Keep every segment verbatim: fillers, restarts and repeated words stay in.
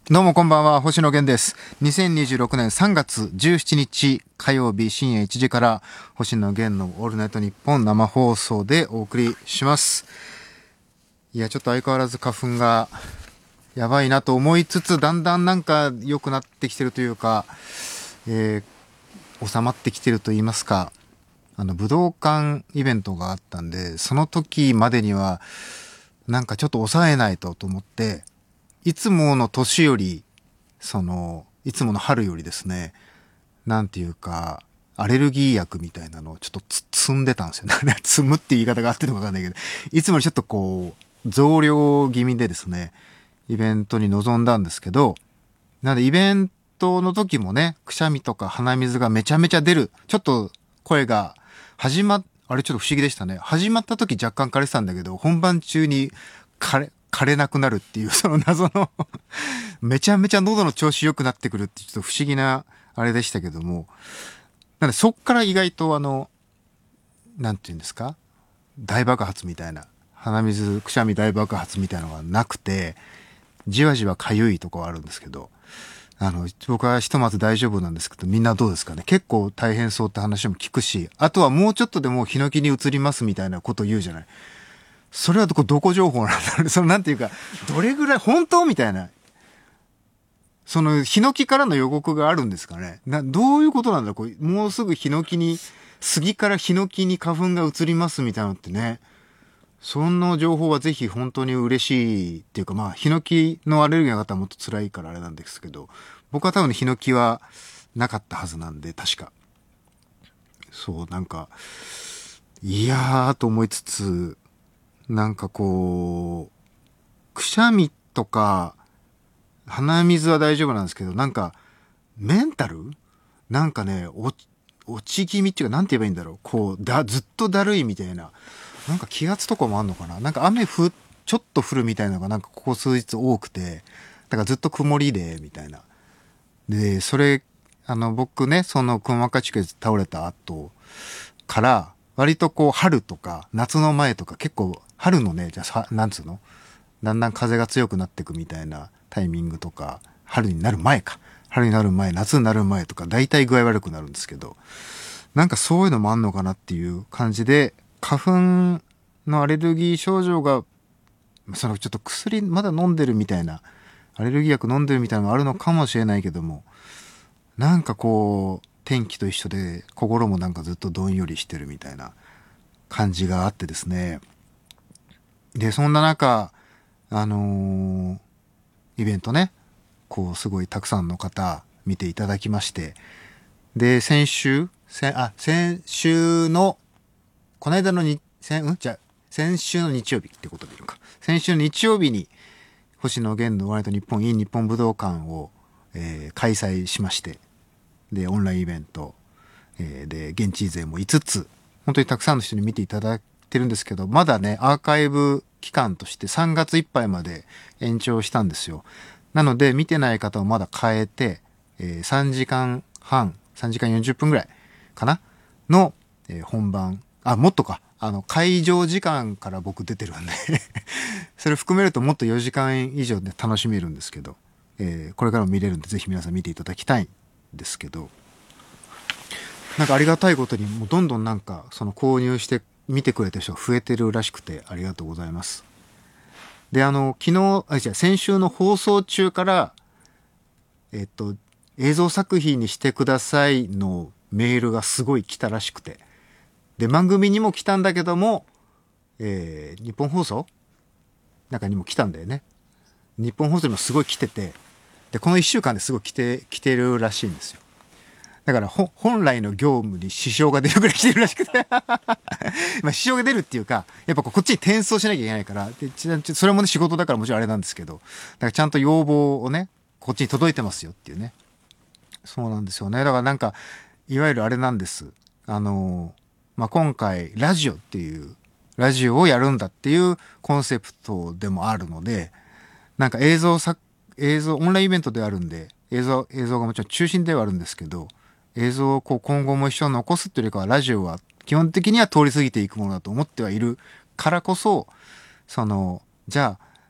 どうもこんばんは、星野源です。にせんにじゅうろくねんさんがつじゅうしちにち火曜日深夜いちじから星野源のオールナイトニッポン生放送でお送りします。いや、ちょっと相変わらず花粉がやばいなと思いつつ、だんだんなんか良くなってきてるというか、えー、収まってきてると言いますか、あの、武道館イベントがあったんで、その時までにはなんかちょっと抑えないとと思って、いつもの年より、その、いつもの春よりですね、なんていうか、アレルギー薬みたいなのをちょっとつ積んでたんですよね。積むって言い方があってるのかわかんないけど、いつもよりちょっとこう、増量気味でですね、イベントに臨んだんですけど、なのでイベントの時もね、くしゃみとか鼻水がめちゃめちゃ出る。ちょっと声が始まっ、あれちょっと不思議でしたね。始まった時若干枯れてたんだけど、本番中に枯れ、枯れなくなるっていう、その謎のめちゃめちゃ喉の調子良くなってくるってちょっと不思議なあれでしたけども、なんでそっから意外とあの、なんていうんですか、大爆発みたいな、鼻水、くしゃみ大爆発みたいなのがなくて、じわじわかゆいとこはあるんですけど、あの、僕はひとまず大丈夫なんですけど、みんなどうですかね。結構大変そうって話も聞くし、あとはもうちょっとでもうヒノキに移りますみたいなこと言うじゃない。それはどこ、どこ情報なんだろうね。そのなんていうか、どれぐらい、本当みたいな。その、ヒノキからの予告があるんですかね。な、どういうことなんだろう。こうもうすぐヒノキに、杉からヒノキに花粉が移りますみたいなのってね。そんな情報はぜひ本当に嬉しいっていうか、まあ、ヒノキのアレルギーの方はもっと辛いからあれなんですけど、僕は多分ヒノキはなかったはずなんで、確か。そう、なんか、いやーと思いつつ、なんかこう、くしゃみとか、鼻水は大丈夫なんですけど、なんか、メンタルなんかね、落ち、落ち気味っていうか、なんて言えばいいんだろう。こう、だ、ずっとだるいみたいな。なんか気圧とかもあんのかな。なんか雨ふ、ちょっと降るみたいなのがなんかここ数日多くて、だからずっと曇りで、みたいな。で、それ、あの、僕ね、その、くも膜下出血倒れた後から、割とこう、春とか、夏の前とか、結構、春のね、じゃあさ、なんつうのだんだん風が強くなっていくみたいなタイミングとか、春になる前か。春になる前、夏になる前とか、大体具合悪くなるんですけど、なんかそういうのもあんのかなっていう感じで、花粉のアレルギー症状が、そのちょっと薬まだ飲んでるみたいな、アレルギー薬飲んでるみたいなのがあるのかもしれないけども、なんかこう、天気と一緒で心もなんかずっとどんよりしてるみたいな感じがあってですね。で、そんな中、あのーイベントね、こうすごいたくさんの方見ていただきまして、で、先週、先、あ、先週の、この間のに、先、うんじゃあ先週の日曜日ってことでいいのか。先週の日曜日に、星野源のワイド日本 in 日本武道館を、えー開催しまして、で、オンラインイベント、えーで、現地勢もいつつ、本当にたくさんの人に見ていただいてるんですけど、まだね、アーカイブ期間としてさんがついっぱいまで延長したんですよ。なので、見てない方をまだ変えて、えーさんじかんはん、さんじかんよんじゅっぷんぐらいかなの、えー本番、あ、もっとか、あの、会場時間から僕出てるんでそれ含めるともっとよじかん以上で楽しめるんですけど、えーこれからも見れるんで、ぜひ皆さん見ていただきたいんですけど、なんかありがたいことにもうどんどんなんかその購入して見てくれてる人が増えてるらしくてありがとうございます。で、あの、昨日、あ、違う、先週の放送中から、えっと、映像作品にしてくださいのメールがすごい来たらしくて。で、番組にも来たんだけども、えー、日本放送なんかにも来たんだよね。日本放送にもすごい来てて、で、この一週間ですごい来て、来てるらしいんですよ。だからほ本来の業務に支障が出るぐらい来てるらしくてまあ支障が出るっていうか、やっぱこっちに転送しなきゃいけないから、でちちそれもね仕事だからもちろんあれなんですけど、だからちゃんと要望をね、こっちに届いてますよっていうね。そうなんですよね。だからなんか、いわゆるあれなんです。あの、まあ、今回ラジオっていう、ラジオをやるんだっていうコンセプトでもあるので、なんか映像作、映像、オンラインイベントであるんで、映像、映像がもちろん中心ではあるんですけど、映像をこう今後も一緒に残すっていうよりかは、ラジオは基本的には通り過ぎていくものだと思ってはいるからこそ、その、じゃあ、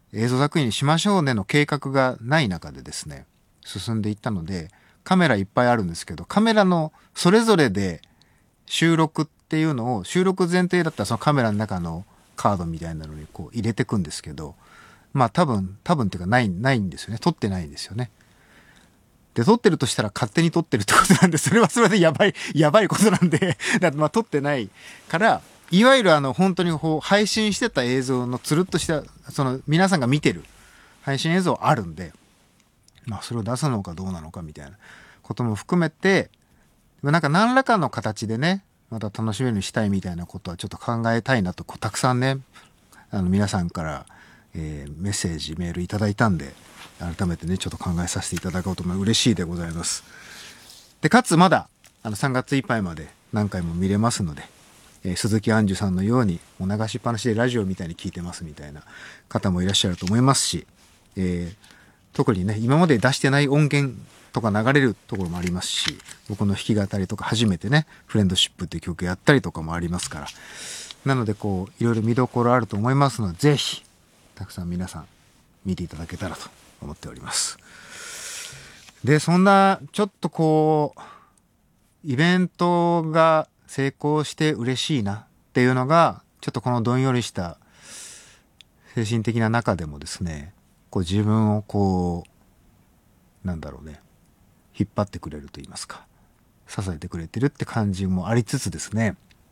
映像作品にしましょうねの計画がない中でですね、進んでいったので、カメラいっぱいあるんですけど、カメラのそれぞれで収録っていうのを、収録前提だったらそのカメラの中のカードみたいなのにこう入れてくんですけど、まあ多分、多分っていうかない、ないんですよね。撮ってないんですよね。で、撮ってるとしたら勝手に撮ってるってことなんで、それはそれでやばい、やばいことなんで、だってまあ撮ってないから、いわゆるあの本当にこう配信してた映像のつるっとした、その皆さんが見てる配信映像あるんで、まあそれを出すのかどうなのかみたいなことも含めて、なんか何らかの形でね、また楽しめるようにしたいみたいなことはちょっと考えたいなと、こうたくさんね、あの皆さんから、えー、メッセージ、メールいただいたんで、改めてね、ちょっと考えさせていただこうと思う。嬉しいでございます。で、かつまだ、あのさんがついっぱいまで何回も見れますので、えー、鈴木杏樹さんのように、もう流しっぱなしでラジオみたいに聞いてますみたいな方もいらっしゃると思いますし、えー、特にね、今まで出してない音源とか流れるところもありますし、僕の弾き語りとか初めてね、フレンドシップっていう曲やったりとかもありますから、なのでこう、いろいろ見どころあると思いますので、ぜひ、たくさん皆さん見ていただけたらと思っております。で、そんな、ちょっとこう、イベントが成功して嬉しいなっていうのが、ちょっとこのどんよりした精神的な中でもですね、こう自分をこう、なんだろうね、引っ張ってくれると言いますか、支えてくれてるって感じもありつつですね、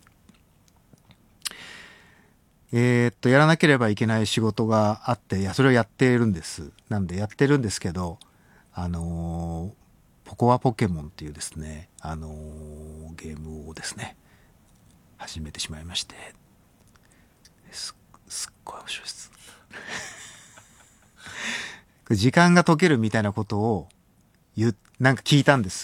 えー、っと、やらなければいけない仕事があって、いや、それをやってるんです。なんでやってるんですけど、あのー、ポコアポケモンっていうですね、あのー、ゲームをですね、始めてしまいまして、す、すっごい面白いです。時間が解けるみたいなことを言う、なんか聞いたんです。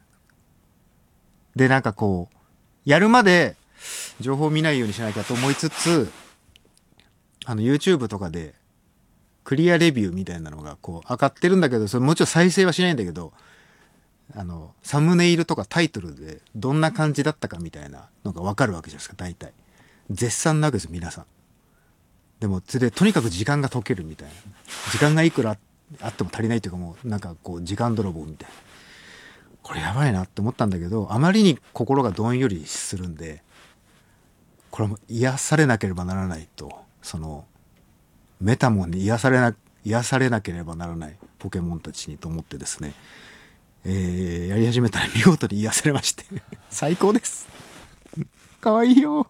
で、なんかこう、やるまで情報を見ないようにしなきゃと思いつつ、あの YouTube とかでクリアレビューみたいなのがこう上がってるんだけど、それもちろん再生はしないんだけど、あのサムネイルとかタイトルでどんな感じだったかみたいなのが分かるわけじゃないですか。大体絶賛なわけですよ、皆さん。でもそれでとにかく時間が解けるみたいな、時間がいくらあっても足りないというか、もうなんかこう時間泥棒みたいな、これやばいなって思ったんだけど、あまりに心がどんよりするんで、これも癒されなければならないと、そのメタモンに癒されな癒されなければならないポケモンたちにと思ってですね、えー、やり始めたら見事に癒されまして最高です。かわいいよ、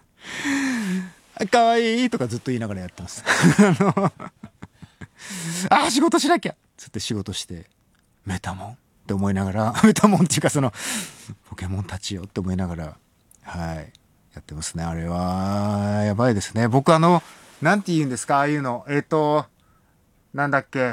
かわいいとかずっと言いながらやってますあのあ、仕事しなきゃつって仕事して、メタモンって思いながら、メタモンっていうかそのポケモンたちよって思いながら、はい、やってますね。あれはやばいですね。僕あのなんて言うんですか、ああいうの、えっとなんだっけ、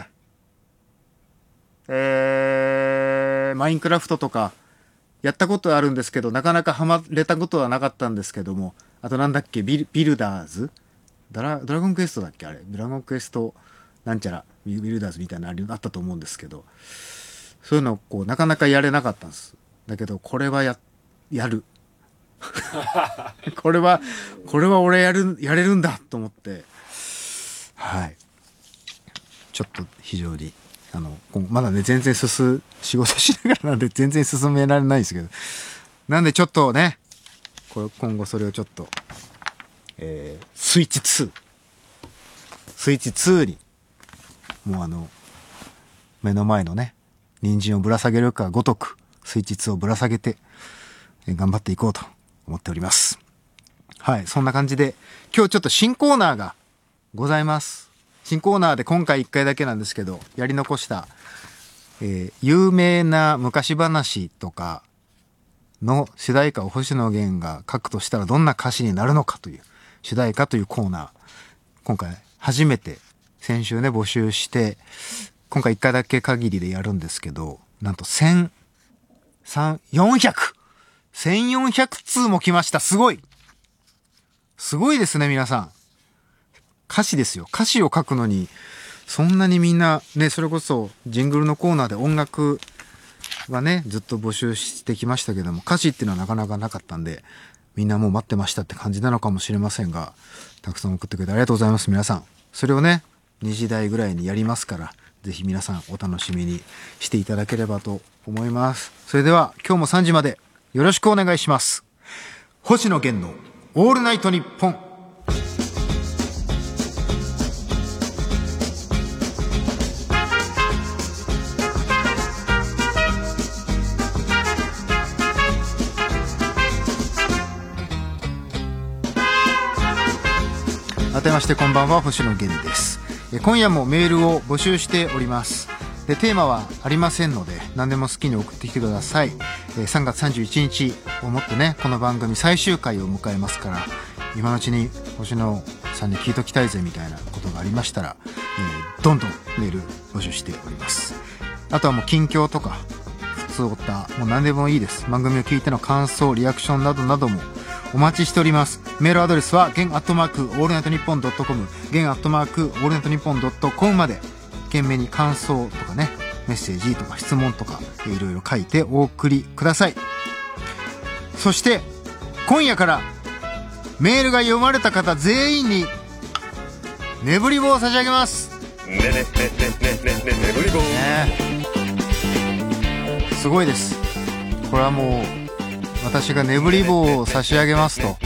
えー、マインクラフトとかやったことあるんですけど、なかなかハマれたことはなかったんですけども、あとなんだっけ、ビル、ビルダーズドラ、ドラゴンクエストだっけ、あれドラゴンクエストなんちゃらビルダーズみたいなのあったと思うんですけど、そういうのをこうなかなかやれなかったんです。だけどこれはややるこれはこれは俺やるやれるんだと思って、はい、ちょっと非常にあのまだね全然進仕事しながらなんで全然進められないんですけど、なんでちょっとね、これ今後それをちょっと、えー、スイッチツースイッチツーにもうあの目の前のね人参をぶら下げるかごとくスイッチツーをぶら下げて、えー、頑張っていこうと思っております。はい、そんな感じで今日ちょっと新コーナーがございます。新コーナーで今回いっかいだけなんですけど、やり残した、えー、有名な昔話とかの主題歌を星野源が書くとしたらどんな歌詞になるのかという主題歌というコーナー、今回初めて先週ね募集して、今回いっかいだけ限りでやるんですけど、なんとせんよんひゃく せんよんひゃく通も来ました。すごいすごいですね皆さん。歌詞ですよ。歌詞を書くのにそんなにみんなね、それこそジングルのコーナーで音楽はねずっと募集してきましたけども、歌詞っていうのはなかなかなかったんで、みんなもう待ってましたって感じなのかもしれませんが、たくさん送ってくれてありがとうございます皆さん。それをねにじ台ぐらいにやりますから、ぜひ皆さんお楽しみにしていただければと思います。それでは今日もさんじまでよろしくお願いします。星野源のオールナイトニッポン。改めましてこんばんは、星野源です。今夜もメールを募集しております。でテーマはありませんので何でも好きに送ってきてください。さんがつさんじゅういちにちをもってね、この番組最終回を迎えますから、今のうちに星野さんに聞いときたいぜみたいなことがありましたら、えー、どんどんメール募集しております。あとはもう近況とか普通おったもう何でもいいです。番組を聞いての感想、リアクションなどなどもお待ちしております。メールアドレスはゲンアットマークオールナイトニッポンドットコム、ゲンアットマークオールナイトニッポンドットコムまで懸命に感想とかね、メッセージとか質問とかいろいろ書いてお送りください。そして今夜からメールが読まれた方全員にねぶり棒を差し上げます。ねねねねねねねぶり棒、ね、すごいです。これはもう私がねぶり棒を差し上げますと、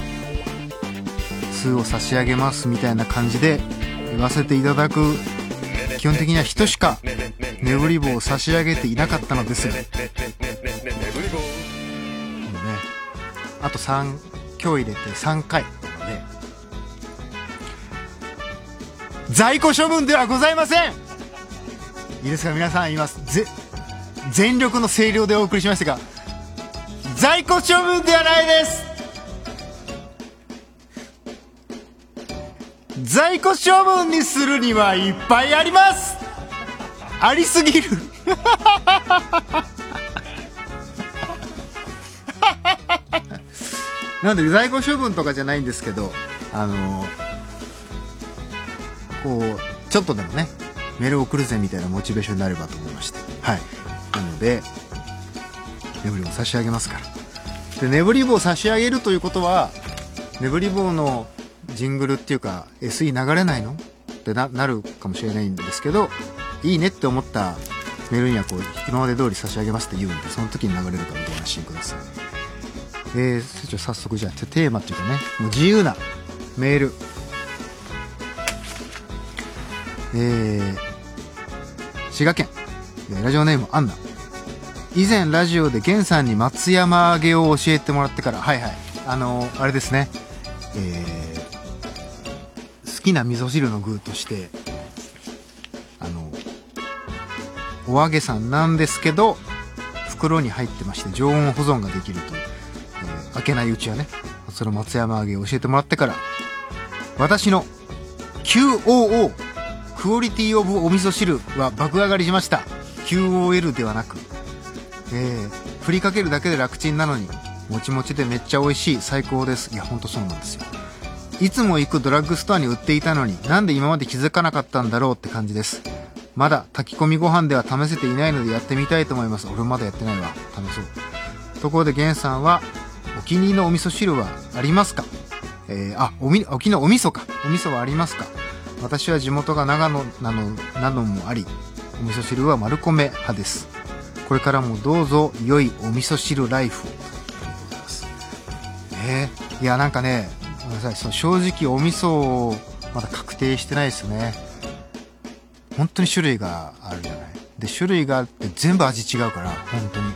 数を差し上げますみたいな感じで言わせていただく、基本的には人しかねぶり棒を差し上げていなかったのですが、ね、あとさん今日入れてさんかいなので在庫処分ではございません。いいですか皆さん、言います。ぜ全力の声量でお送りしましたが、在庫処分ではないです。在庫処分にするにはいっぱいあります。ありすぎるなんで在庫処分とかじゃないんですけど、あのこうちょっとでもねメールを送るぜみたいなモチベーションになればと思いまして、はい、なのでねぶり棒差し上げますから。でねぶり棒差し上げるということは、ねぶり棒のジングルっていうか エスイー 流れないのって な, なるかもしれないんですけど、いいねって思ったメールにはこう今まで通り差し上げますって言うんで、その時に流れるかご安心ください。えー、ちょ早速じゃあテーマっていうかね、もう自由なメール、えー、滋賀県ラジオネームアンナ。以前ラジオで源さんに松山揚げを教えてもらってから、はいはい、あのー、あれですね、えー、好きな味噌汁の具としてあのお揚げさんなんですけど袋に入ってまして常温保存ができるという、えー、開けないうちはね、その松山揚げを教えてもらってから私の キューオーオー クオリティオブお味噌汁は爆上がりしました。 キューオーエル ではなく、えー、振りかけるだけで楽ちんなのにもちもちでめっちゃ美味しい、最高です。いやほんとそうなんですよ。いつも行くドラッグストアに売っていたのになんで今まで気づかなかったんだろうって感じです。まだ炊き込みご飯では試せていないのでやってみたいと思います。俺まだやってないわ、試そう。ところで源さんはお気に入りのお味噌汁はありますか？えー、あおみお気のお味噌かお味噌はありますか？私は地元が長野なのなのもあり、お味噌汁は丸米派です。これからもどうぞ良いお味噌汁ライフを。えー、いやなんかね、ごめんなさい、その正直お味噌まだ確定してないですよね。本当に種類があるじゃない。で種類があって全部味違うから本当に。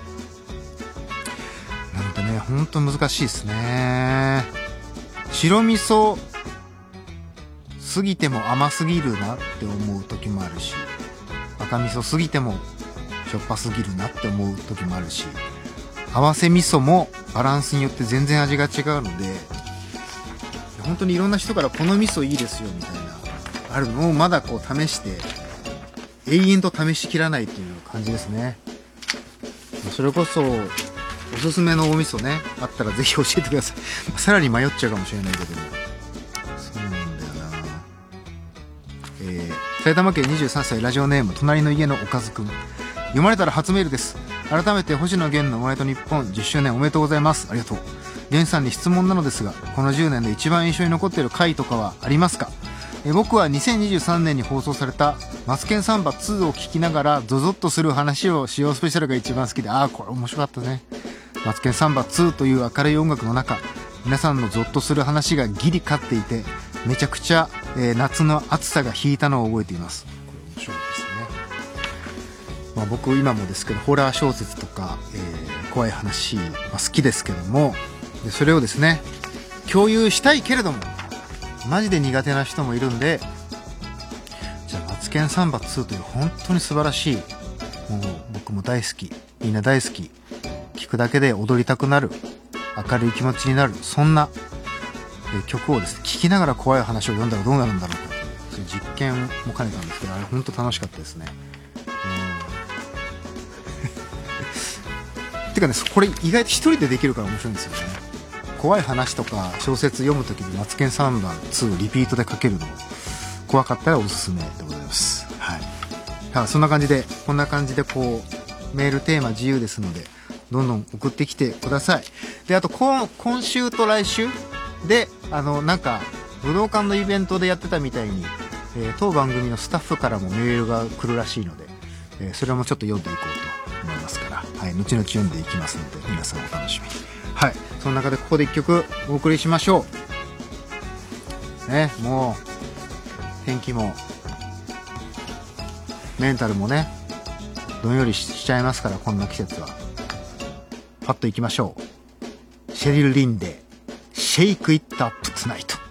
なのでね本当難しいですね。白味噌すぎても甘すぎるなって思う時もあるし、赤味噌すぎてもしょっぱすぎるなって思う時もあるし、合わせ味噌もバランスによって全然味が違うので、本当にいろんな人からこの味噌いいですよみたいなあるのをまだこう試して永遠と試しきらないという感じですね。それこそおすすめのお味噌ねあったらぜひ教えてください。さらに迷っちゃうかもしれないけども、そうなんだよな。えー、埼玉県にじゅうさんさいラジオネーム隣の家のおかずくん。読まれたら初メールです。改めて星野源のオールナイトニッポンじゅっしゅうねんおめでとうございます。ありがとう。源さんに質問なのですが、このじゅうねんで一番印象に残っている回とかはありますか？ え僕はにせんにじゅうさんねんに放送されたマツケンサンバツーを聞きながらゾゾッとする話をしようスペシャルが一番好きで、ああこれ面白かったね。マツケンサンバツーという明るい音楽の中、皆さんのゾッとする話がギリ勝っていて、めちゃくちゃ、えー、夏の暑さが引いたのを覚えています。これ面白いですね。まあ、僕今もですけどホラー小説とか、えー、怖い話は好きですけども、でそれをですね共有したいけれどもマジで苦手な人もいるんで、じゃあマツケンサンバツーという本当に素晴らしい、もう僕も大好き、みんな大好き、聞くだけで踊りたくなる、明るい気持ちになる、そんな曲をですね聴きながら怖い話を読んだらどうなるんだろうか、そういう実験も兼ねたんですけど、あれ本当楽しかったですね。うんてかね、これ意外と一人でできるから面白いんですよね。怖い話とか小説読むときにマツケンサンバツーリピートで書けるの怖かったらおすすめでございます。はい。だからそんな感じで、こんな感じでこうメールテーマ自由ですのでどんどん送ってきてください。で、あと今今週と来週であのなんか武道館のイベントでやってたみたいに、えー、当番組のスタッフからもメールが来るらしいので、えー、それもちょっと読んでいこうと思いますから、はい、後々読んでいきますので皆さんお楽しみに。はい、その中でここで一曲お送りしましょうね。もう天気もメンタルもねどんより し, しちゃいますから、こんな季節はパッといきましょう。シェリル・リンでシェイク・イット・アップ・トゥナイト。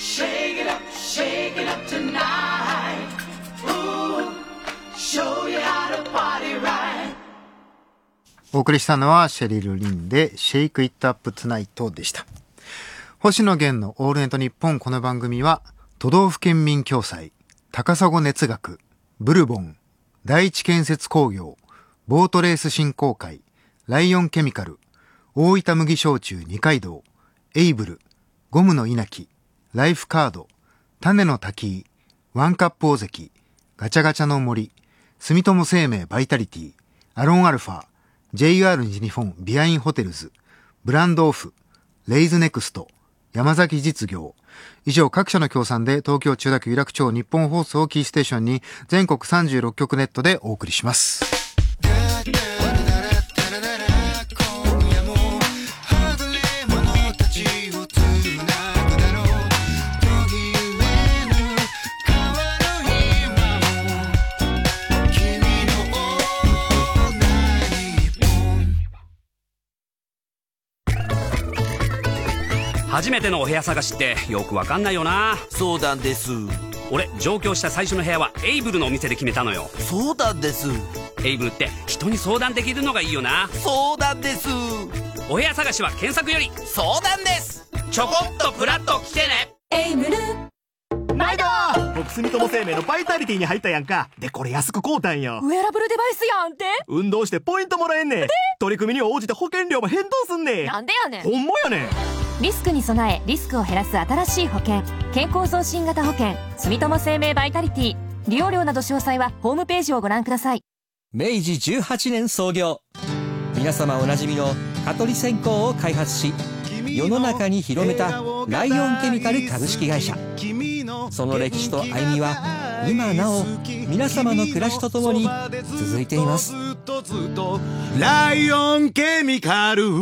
Shake it up, shake it up tonight. Ooh, show you how to party right. お送りしたのはシェリル・リンで Shake It Up Tonight でした。星野源のオールナイトニッポン。この番組は都道府県民共済、高砂熱学、ブルボン、第一建設工業、ボートレース振興会、ライオンケミカル、大分麦焼酎二階堂、エイブル、ゴムの稲城、ライフカード、種の滝井、ワンカップ大関、ガチャガチャの森、住友生命バイタリティ、アロンアルファ、ジェイアール 西日本ビアインホテルズ、ブランドオフ、レイズネクスト、山崎実業。以上各社の協賛で東京千代田区有楽町日本放送キーステーションに全国さんじゅうろっきょくネットでお送りします。 初めてのお部屋探しってよくわかんないよな。 そうなんです。 俺上京した最初の部屋はエイブルのお店で決めたのよ。 そうなんです。 エイブルって人に相談できるのがいいよな。 そうなんです。 お部屋探しは検索より。 そうなんです。 ちょこっとプラッと来てね。 エイブル毎度僕住友生命のバイタリティに入ったやんか。でこれ安く買うたんよ。 ウェアラブルデバイスやんって。 運動してポイントもらえんねん。取り組みに応じて保険料も返答すんねん。 なんでやねん。 ほんまやねん。 リスクに備えリスクを減らす新しい保険、健康増進型保険住友生命バイタリティ。利用料など詳細はホームページをご覧ください。 明治じゅうはちねん創業、皆様おなじみの蚊取り線香を開発し世の中に広めたライオンケミカル株式会社。その歴史と歩みは今なお皆様の暮らしとともに続いています。 ライオンケミカル。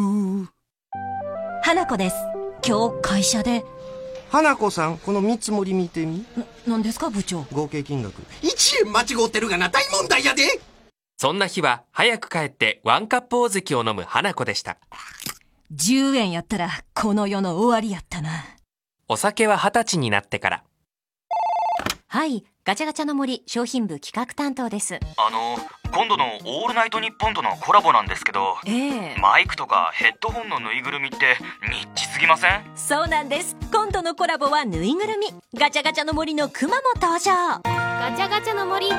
花子です。今日会社で。 花子さん、この見積もり見てみ。 な、なんですか部長。 合計金額いちえん間違ってるがな、大問題やで。 そんな日は早く帰ってワンカップ大関を飲む花子でした。 じゅうえんやったらこの世の終わりやったな。 お酒は二十歳になってから。 はい、ガチャガチャの森商品部企画担当です。 あの今度のオールナイトニッポンとのコラボなんですけど、 ええ、 マイクとかヘッドホンのぬいぐるみってニッチすぎません？ そうなんです。今度のコラボはぬいぐるみ。ガチャガチャの森のクマも登場。ガチャガチャの森。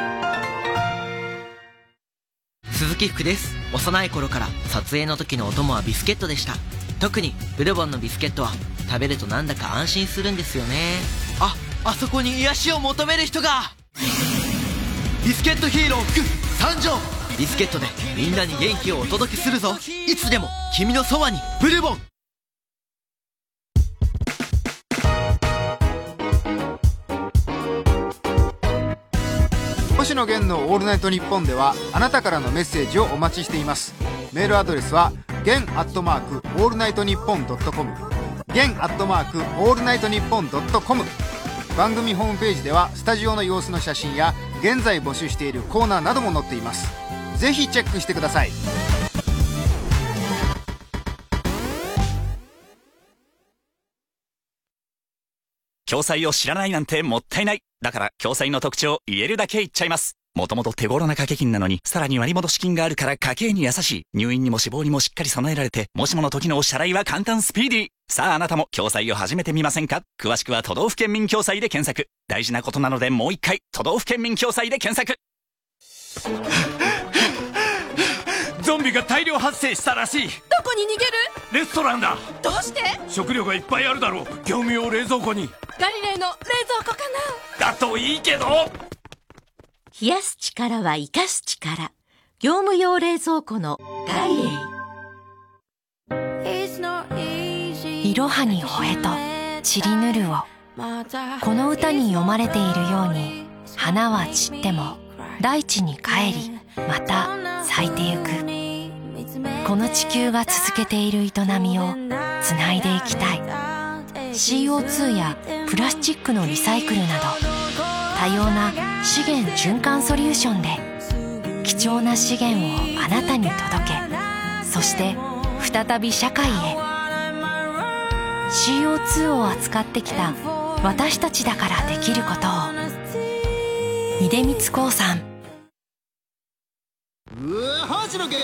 鈴木福です。幼い頃から撮影の時のお供はビスケットでした。特にブルボンのビスケットは食べるとなんだか安心するんですよね。あ、あそこに癒しを求める人が。ビスケットヒーロー福参上。ビスケットでみんなに元気をお届けするぞ。いつでも君のそばにブルボン。 星野源のオールナイトニッポンではあなたからのメッセージをお待ちしています。メールアドレスは源アットマークオールナイトニッポンドットコム、源アットマークオールナイトニッポンドットコム。番組ホームページではスタジオの様子の写真や現在募集しているコーナーなども載っています。ぜひチェックしてください。 共済を知らないなんてもったいない。だから共済の特徴言えるだけ言っちゃいます。もともと手頃な掛け金なのにさらに割戻し金があるから家計に優しい。入院にも死亡にもしっかり備えられて、もしもの時のお支払いは簡単スピーディー。さああなたも共済を始めてみませんか？詳しくは都道府県民共済で検索。大事なことなのでもう一回都道府県民共済で検索。 ゾンビが大量発生したらしい。 どこに逃げる？ レストランだ。 どうして？ 食料がいっぱいあるだろう。業務用冷蔵庫に。 ガリレーの冷蔵庫かな。だといいけど。 冷やす力は生かす力。業務用冷蔵庫のガリレー。いろはにほえと散りぬるを。この歌に読まれているように、花は散っても大地に帰りまた咲いてゆく。この地球が続けている営みをつないでいきたい。 シーオーツー やプラスチックのリサイクルなど多様な資源循環ソリューションで貴重な資源をあなたに届け、そして再び社会へ。 シーオーツー を扱ってきた私たちだからできることを。出光興産。 うわ星野源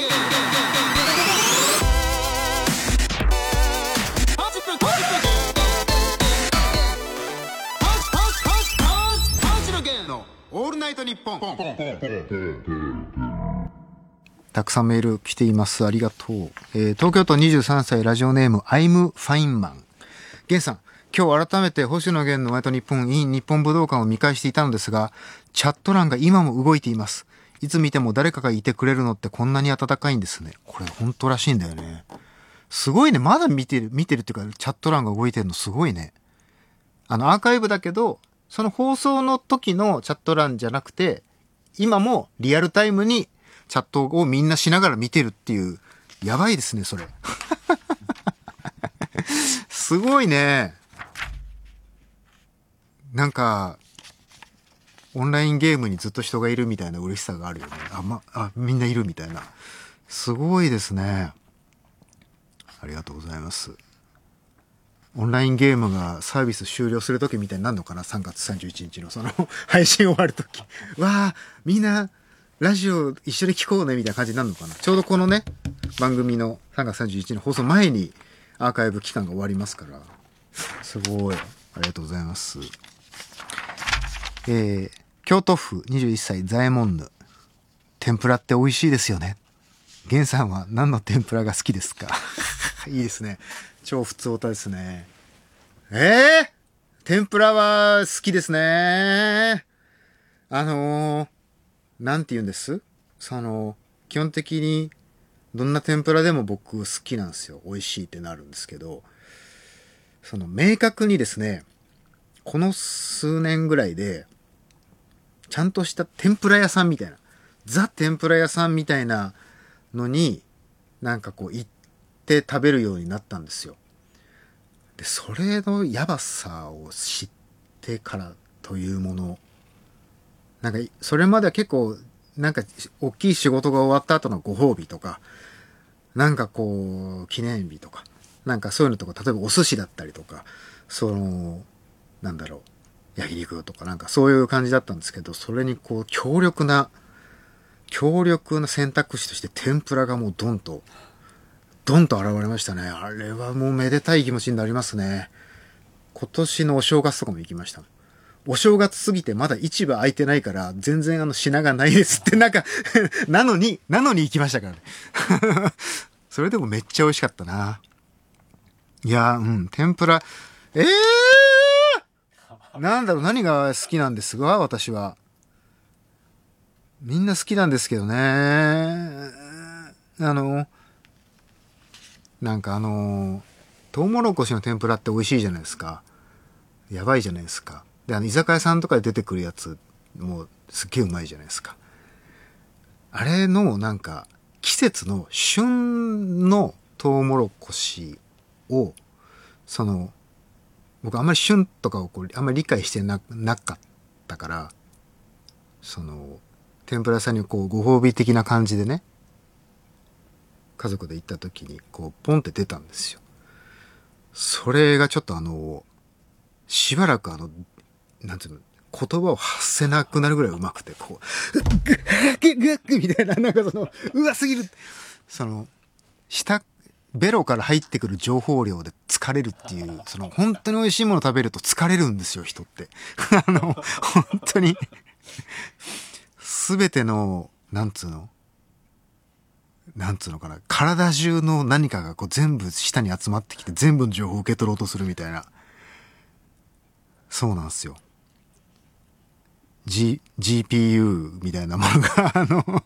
のオールナイトニッポン。たくさんメール来ています。ありがとう。えー、東京都にじゅうさんさいラジオネームアイムファインマン。源さん、今日改めて星野源のオールナイトニッポン in 日本武道館を見返していたのですが、チャット欄が今も動いています。いつ見ても誰かがいてくれるのってこんなに温かいんですね。これ本当らしいんだよね。すごいね。まだ見てる、見てるっていうか、チャット欄が動いてるのすごいね。あの、アーカイブだけど、その放送の時のチャット欄じゃなくて、今もリアルタイムにチャットをみんなしながら見てるっていう、やばいですね、それ。すごいね。なんか、オンラインゲームにずっと人がいるみたいな嬉しさがあるよね。あ、ま、あ、みんないるみたいな。すごいですね。ありがとうございます。オンラインゲームがサービス終了するときみたいになるのかな ?さんがつさんじゅういちにちのその配信終わるとき。わあ、みんなラジオ一緒に聞こうねみたいな感じになるのかな。ちょうどこのね、番組のさんがつさんじゅういちにちの放送前にアーカイブ期間が終わりますから。すごい。ありがとうございます。えー、京都府にじゅういっさいザエモンヌ。天ぷらって美味しいですよね。ゲンさんは何の天ぷらが好きですか？いいですね。超普通おたですね。えー、天ぷらは好きですね。あのー、なんて言うんですその、基本的にどんな天ぷらでも僕好きなんですよ。美味しいってなるんですけど、その明確にですね、この数年ぐらいで、ちゃんとした天ぷら屋さんみたいな、ザ天ぷら屋さんみたいなのに、なんかこう行って食べるようになったんですよ。で、それのやばさを知ってからというもの、なんかそれまでは結構なんか大きい仕事が終わった後のご褒美とか、なんかこう記念日とか、なんかそういうのとか、例えばお寿司だったりとか、そのなんだろう、焼肉とかなんかそういう感じだったんですけど、それにこう強力な強力な選択肢として天ぷらがもうドンとドンと現れましたね。あれはもうめでたい気持ちになりますね。今年のお正月とかも行きました。お正月過ぎてまだ市場開いてないから全然あの品がないですってなんかなのになのに行きましたからね。それでもめっちゃ美味しかったな。いやー、うん、天ぷら、えー、なんだろう、何が好きなんですが、私は。みんな好きなんですけどね。あの、なんかあの、トウモロコシの天ぷらって美味しいじゃないですか。やばいじゃないですか。で、あの、居酒屋さんとかで出てくるやつ、もうすっげえうまいじゃないですか。あれの、なんか、季節の旬のトウモロコシを、その、僕あんまり旬とかをこう、あんまり理解してな、なかったから、その、天ぷら屋さんにこう、ご褒美的な感じでね、家族で行った時に、こう、ポンって出たんですよ。それがちょっとあの、しばらくあの、なんていうの、言葉を発せなくなるぐらいうまくて、こう、グッグッグッみたいな、なんかその、うわすぎる。その、下、ベロから入ってくる情報量で疲れるっていう、その、本当に美味しいもの食べると疲れるんですよ、人って。あの、本当に、すべての、なんつうの、なんつうのかな、体中の何かがこう全部下に集まってきて全部の情報を受け取ろうとするみたいな。そうなんですよ。G、ジーピーユー みたいなものが、あの、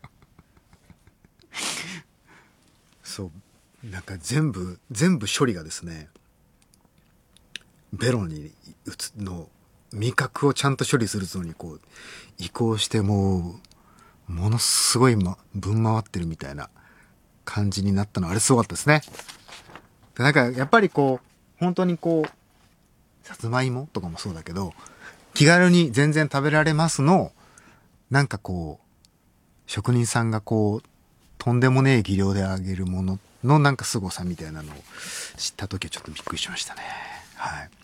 そう、なんか全部、全部処理がですね、ベロに打つの、味覚をちゃんと処理するのにこう、移行してもう、ものすごい、ま、分回ってるみたいな感じになったの、あれすごかったですね。で、なんかやっぱりこう、本当にこう、さつまいもとかもそうだけど、気軽に全然食べられますの、なんかこう、職人さんがこう、とんでもねえ技量であげるものっのなんか凄さみたいなのを知った時はちょっとびっくりしましたね。はい。い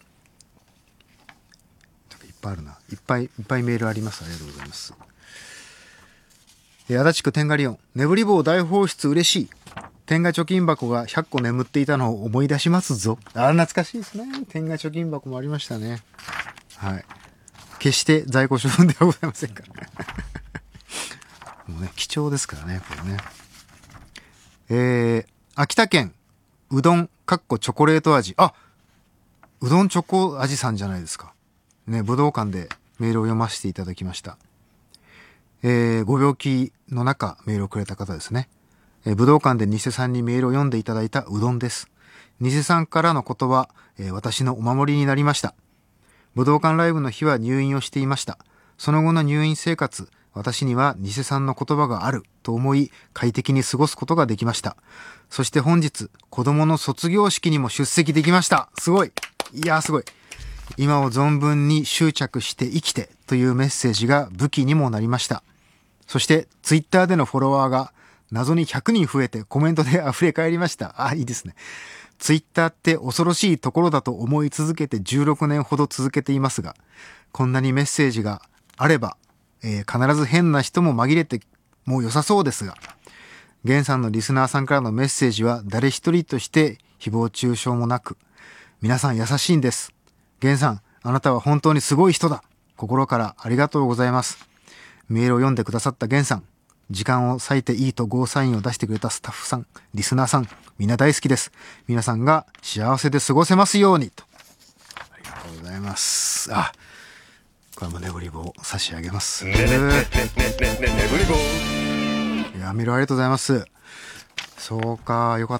っぱいあるな。いっぱいいっぱいメールあります。ありがとうございます。足立区天下リオン、眠り棒大放出嬉しい。天下貯金箱がひゃっこ眠っていたのを思い出しますぞ。あ、懐かしいですね。天下貯金箱もありましたね。はい。決して在庫処分ではございませんから。もうね、貴重ですからね、これね。えー、秋田県、うどん、かっこチョコレート味。あ、うどんチョコ味さんじゃないですか。ね、武道館でメールを読ませていただきました。えー、ご病気の中、メールをくれた方ですね。えー、武道館でニセさんにメールを読んでいただいたうどんです。ニセさんからの言葉、えー、私のお守りになりました。武道館ライブの日は入院をしていました。その後の入院生活、私にはニセさんの言葉があると思い、快適に過ごすことができました。そして本日、子供の卒業式にも出席できました。すごい。いやーすごい。今を存分に執着して生きてというメッセージが武器にもなりました。そしてツイッターでのフォロワーが謎にひゃくにん増えてコメントで溢れ返りました。あ、いいですね。ツイッターって恐ろしいところだと思い続けてじゅうろくねんほど続けていますが、こんなにメッセージがあれば、えー、必ず変な人も紛れても良さそうですが、ゲンさんのリスナーさんからのメッセージは誰一人として誹謗中傷もなく、皆さん優しいんです。ゲンさん、あなたは本当にすごい人だ。心からありがとうございます。メールを読んでくださったゲンさん、時間を割いていいとゴーサインを出してくれたスタッフさん、リスナーさん、みんな大好きです。皆さんが幸せで過ごせますようにと。ありがとうございます。あ、これも眠り棒差し上げます。ねねねねねね眠り棒。いや、メールありがとうございます。そうか、よかった。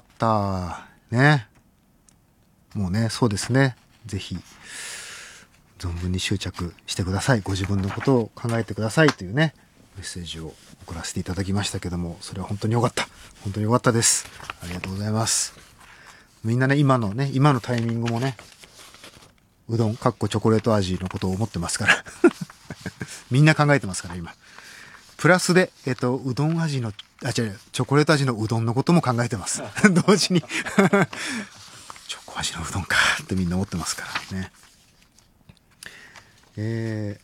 ね。もうね、そうですね。ぜひ、存分に執着してください。ご自分のことを考えてくださいというね、メッセージを送らせていただきましたけども、それは本当に良かった。本当に良かったです。ありがとうございます。みんなね、今のね、今のタイミングもね、うどん、かっこチョコレート味のことを思ってますから。みんな考えてますから、今。プラスで、えっと、うどん味の、あ、違う、チョコレート味のうどんのことも考えてます。同時に。チョコ味のうどんかってみんな思ってますからね。え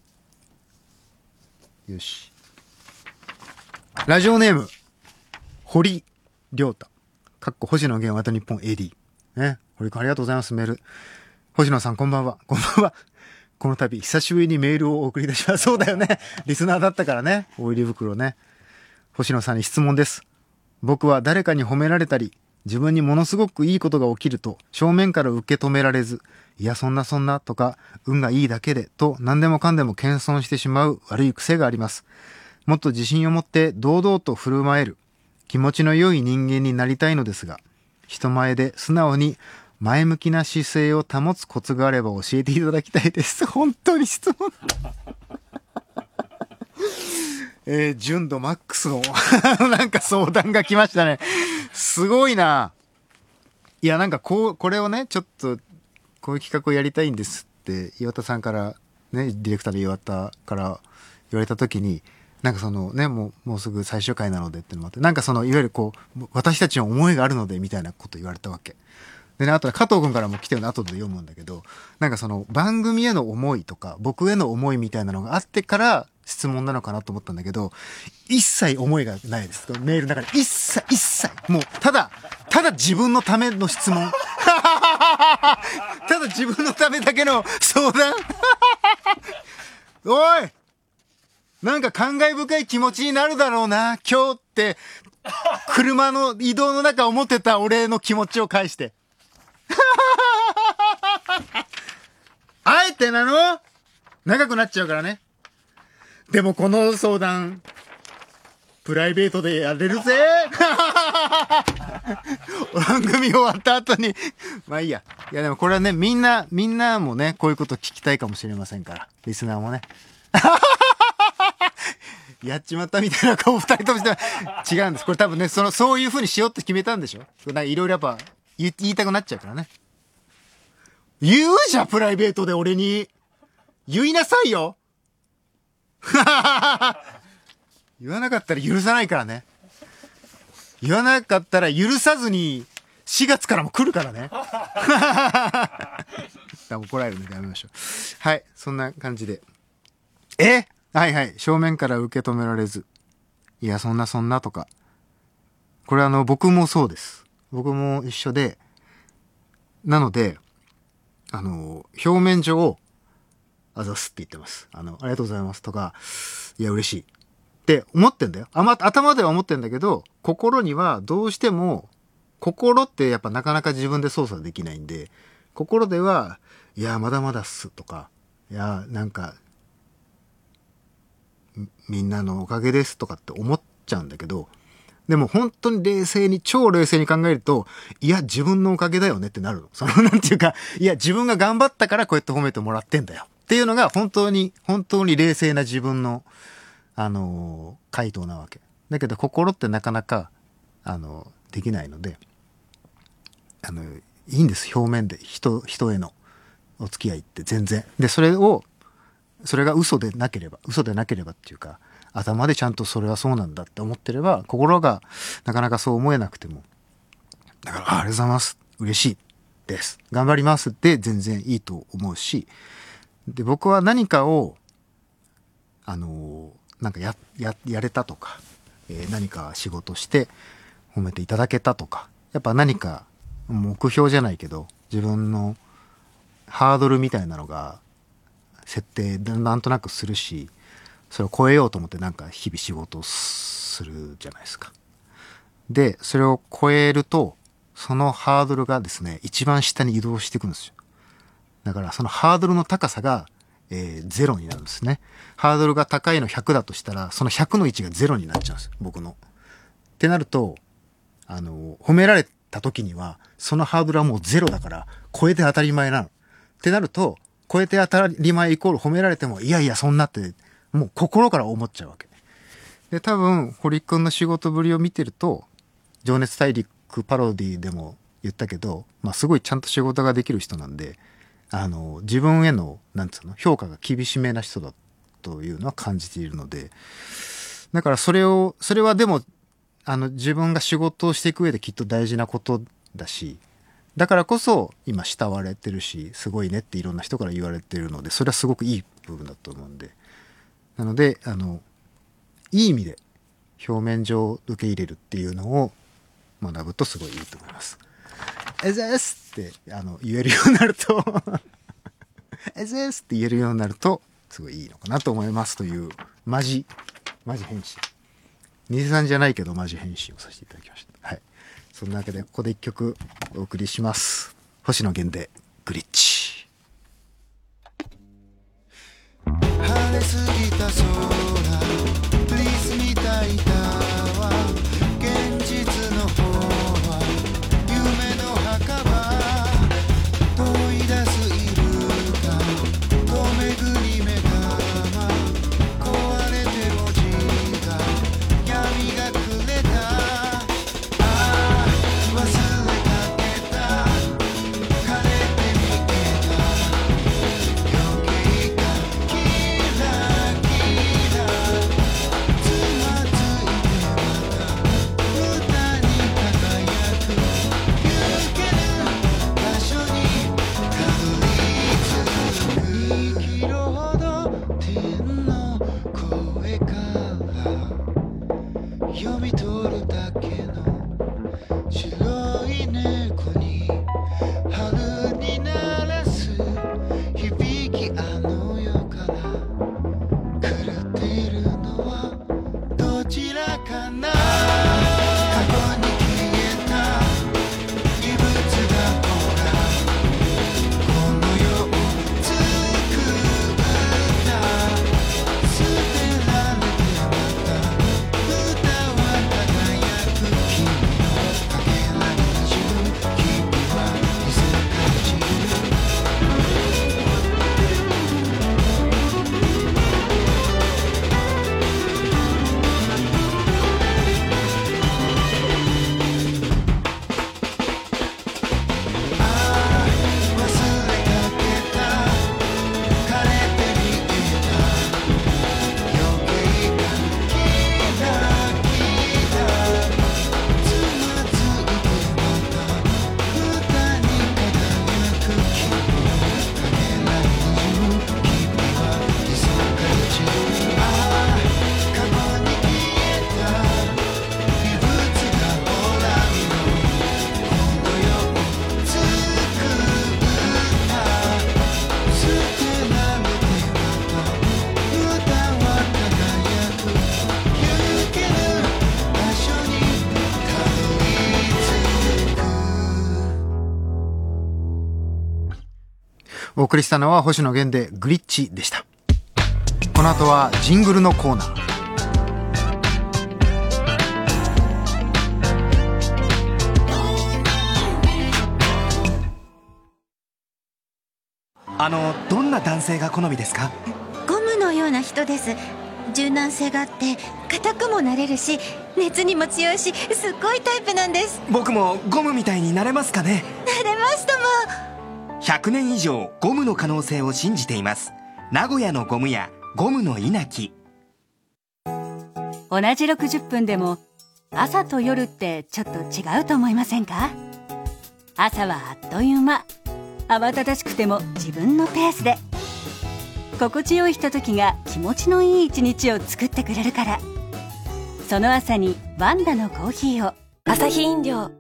ー、よし。ラジオネーム、堀亮太。かっこ星野源はと日本 エーディー。ね。堀君ありがとうございます、メール。星野さんこんばんは。こんばんは。この度、久しぶりにメールをお送り出します。そうだよね。リスナーだったからね。大入り袋ね。星野さんに質問です。僕は誰かに褒められたり、自分にものすごくいいことが起きると、正面から受け止められず、いや、そんなそんなとか、運がいいだけで、と何でもかんでも謙遜してしまう悪い癖があります。もっと自信を持って堂々と振る舞える、気持ちの良い人間になりたいのですが、人前で素直に前向きな姿勢を保つコツがあれば教えていただきたいです。本当に質問。えー、純度マックスのなんか相談が来ましたね。すごいな。いや、なんかこう、これをね、ちょっと、こういう企画をやりたいんですって、岩田さんから、ね、ディレクターで岩田から言われたときに、なんかそのね、もう、もうすぐ最終回なのでってのもあって、なんかその、いわゆるこう、私たちの思いがあるので、みたいなこと言われたわけ。でね、あとは加藤くんからも来てるの後で読むんだけど、なんかその、番組への思いとか、僕への思いみたいなのがあってから、質問なのかなと思ったんだけど、一切思いがないです。メールの中で一切、一切、もう、ただ、ただ自分のための質問。ただ自分のためだけの相談。おい、なんか感慨深い気持ちになるだろうな、今日って、車の移動の中思ってた俺の気持ちを返して。あえてなの？長くなっちゃうからね。でもこの相談、プライベートでやれるぜ。番組終わった後に、まあいいや。いやでもこれはね、みんな、みんなもね、こういうこと聞きたいかもしれませんから。リスナーもね。やっちまったみたいな顔二人ともして違うんです。これ多分ね、その、そういう風にしようって決めたんでしょ？なんかいろいろやっぱ言、言いたくなっちゃうからね。言うじゃん、プライベートで俺に。言いなさいよ。言わなかったら許さないからね。 言わなかったら許さずにしがつからも来るからね。怒られるのでやめましょう。はい、そんな感じで。えはいはい、正面から受け止められず。いや、そんなそんなとか。これあの、僕もそうです。僕も一緒で。なので、あの、表面上、あざすって言ってます。あの、ありがとうございますとか、いや、嬉しい。って思ってんだよ。あま、頭では思ってんだけど、心にはどうしても、心ってやっぱなかなか自分で操作できないんで、心では、いや、まだまだっすとか、いや、なんか、みんなのおかげですとかって思っちゃうんだけど、でも本当に冷静に、超冷静に考えると、いや、自分のおかげだよねってなるの。その、なんていうか、いや、自分が頑張ったからこうやって褒めてもらってんだよ。っていうのが本当に、本当に冷静な自分の、あのー、回答なわけ。だけど心ってなかなか、あのー、できないので、あの、いいんです。表面で人、人へのお付き合いって全然。で、それを、それが嘘でなければ、嘘でなければっていうか、頭でちゃんとそれはそうなんだって思ってれば、心がなかなかそう思えなくても、だから、あ、ありがとうございます。嬉しいです。頑張りますって全然いいと思うし、で、僕は何かを、あの、なんかや、や、やれたとか、えー、何か仕事して褒めていただけたとか、やっぱ何か目標じゃないけど、自分のハードルみたいなのが設定でなんとなくするし、それを超えようと思ってなんか日々仕事をするじゃないですか。で、それを超えると、そのハードルがですね、一番下に移動していくんですよ。だからそのハードルの高さが、えー、ゼロになるんですね。ハードルが高いのひゃくだとしたら、そのひゃくの位置がゼロになっちゃうんですよ、僕の。ってなると、あの、褒められた時には、そのハードルはもうゼロだから、超えて当たり前なの。ってなると、超えて当たり前イコール褒められても、いやいや、そんなって、もう心から思っちゃうわけ。で、多分、堀くんの仕事ぶりを見てると、情熱大陸パロディでも言ったけど、まあ、すごいちゃんと仕事ができる人なんで、あの、自分への、なんつうの、評価が厳しめな人だというのは感じているので、だからそれを、それはでも、あの、自分が仕事をしていく上できっと大事なことだし、だからこそ今慕われてるし、すごいねっていろんな人から言われてるので、それはすごくいい部分だと思うんで、なので、あの、いい意味で表面上受け入れるっていうのを学ぶとすごいいいと思います。えぜーすってあの言えるようになるとえぜーすって言えるようになるとすごいいいのかなと思いますというマジマジ返信、偽さんじゃないけどマジ返信をさせていただきました。はい、そんなわけでここで一曲お送りします。星野源でグリッチ。 晴れすぎた空プリースみたいだわ、現実の方は夢の墓場、問い出すイルカとめぐり目玉、壊れて文字が闇がくれた、ああ忘れかけた枯れて見えお送りしたのは星野源でグリッチでした。この後はジングルのコーナー。 あのどんな男性が好みですか？ ゴムのような人です。柔軟性があって硬くもなれるし熱にも強いしすっごいタイプなんです。 僕もゴムみたいになれますかね？ なれますとも。 ひゃくねん以上ゴムの可能性を信じています。名古屋のゴム屋ゴムの稲城。 同じろくじゅっぷんでも朝と夜ってちょっと違うと思いませんか？朝はあっという間、慌ただしくても自分のペースで、心地よいひとときが気持ちのいい一日を作ってくれるから。その朝にワンダのコーヒーを。 アサヒ飲料。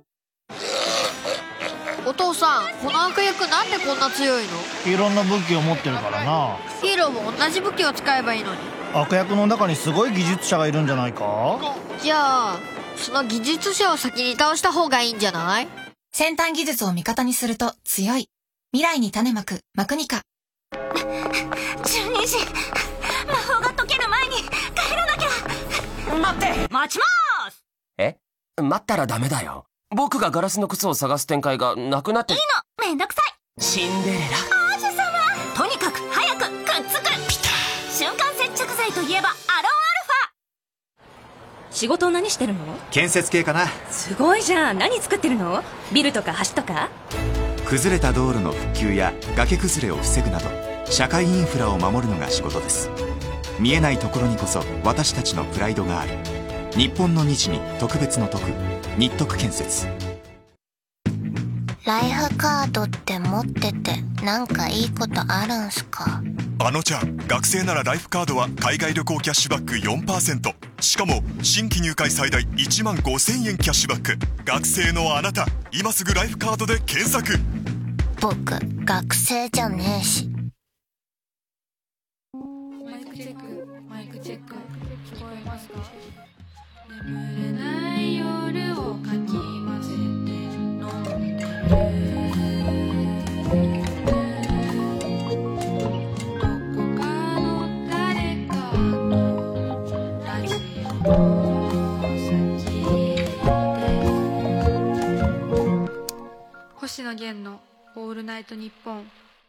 お父さん、この悪役なんでこんな強いの？ いろんな武器を持ってるからな。 ヒーローも同じ武器を使えばいいのに。 悪役の中にすごい技術者がいるんじゃないか？ じゃあその技術者を先に倒した方がいいんじゃない？ 先端技術を味方にすると強い。未来に種まくマクニカ。 中二時、魔法が解ける前に帰らなきゃ。 待って待ちまーす。 え待ったらダメだよ。僕がガラスの靴を探す展開がなくなって。 いいの、めんどくさい。 シンデレラ王子様、とにかく早くくっつく。瞬間接着剤といえばアロンアルファ。 仕事何してるの？ 建設系かな。 すごいじゃん。何作ってるの？ビルとか橋とか？ 崩れた道路の復旧や崖崩れを防ぐなど社会インフラを守るのが仕事です。見えないところにこそ私たちのプライドがある。日本の日に特別の特、日徳建設。 ライフカードって持っててなんかいいことあるんすか？ あのちゃん、学生ならライフカードは海外旅行キャッシュバック よんパーセント、 しかも新規入会最大いちまんごせんえんキャッシュバック。学生のあなた、今すぐライフカードで検索。 僕学生じゃねえし。 マイクチェック、マイクチェック、聞こえますか？眠れない夜をかき混ぜて飲んでる。どこかの誰かのラジオの先で。星野源のオールナイトニッポン。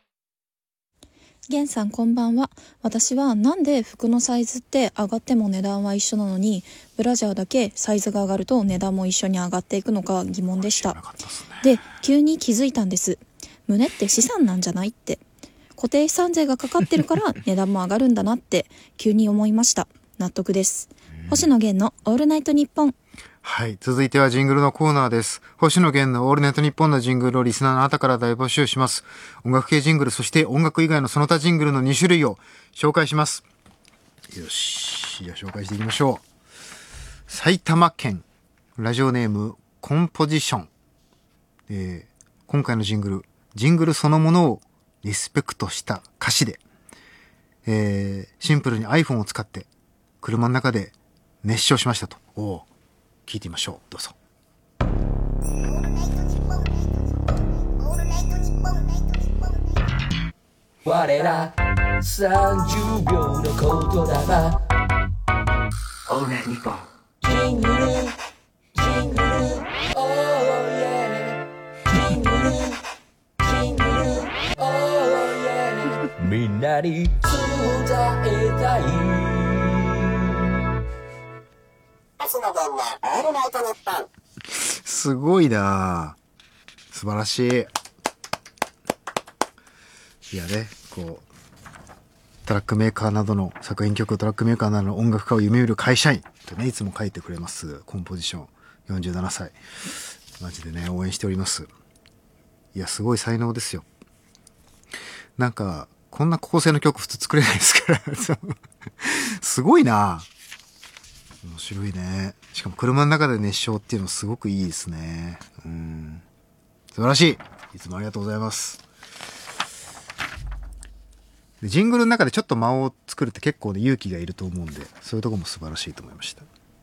源さんこんばんは。私はなんで服のサイズって上がっても値段は一緒なのにブラジャーだけサイズが上がると値段も一緒に上がっていくのか疑問でした。で、急に気づいたんです。胸って資産なんじゃないって。固定資産税がかかってるから値段も上がるんだなって急に思いました。納得です。星野源のオールナイトニッポン。 はい。続いてはジングルのコーナーです。星野源のオールナイトニッポンのジングルをリスナーのあなたから大募集します。音楽系ジングル、そして音楽以外のその他ジングルのに種類を紹介します。よし。じゃあ紹介していきましょう。埼玉県、ラジオネーム、コンポジション。えー、今回のジングル、ジングルそのものをリスペクトした歌詞で、えー、シンプルに iPhone を使って車の中で熱唱しましたと。おー。聞いてみましょう。どうぞ。 我らさんじゅうびょうの言霊。オールナイトニッポン。ジングルジングルオーイェー。ジングルジングルオーイェー。みんなに伝えたい。 すごいなぁ。素晴らしい。いやね、こう、トラックメーカーなどの作品曲、トラックメーカーなどの音楽家を夢見る会社員とね、いつも書いてくれます。コンポジション。よんじゅうななさい。マジでね、応援しております。いや、すごい才能ですよ。なんか、こんな構成の曲普通作れないですから。すごいなぁ。面白いね。しかも車の中で熱唱っていうのすごくいいですね。うん。素晴らしい。いつもありがとうございます。でジングルの中でちょっと間を作るって結構ね勇気がいると思うんで、そういうとこも素晴らしいと思いました。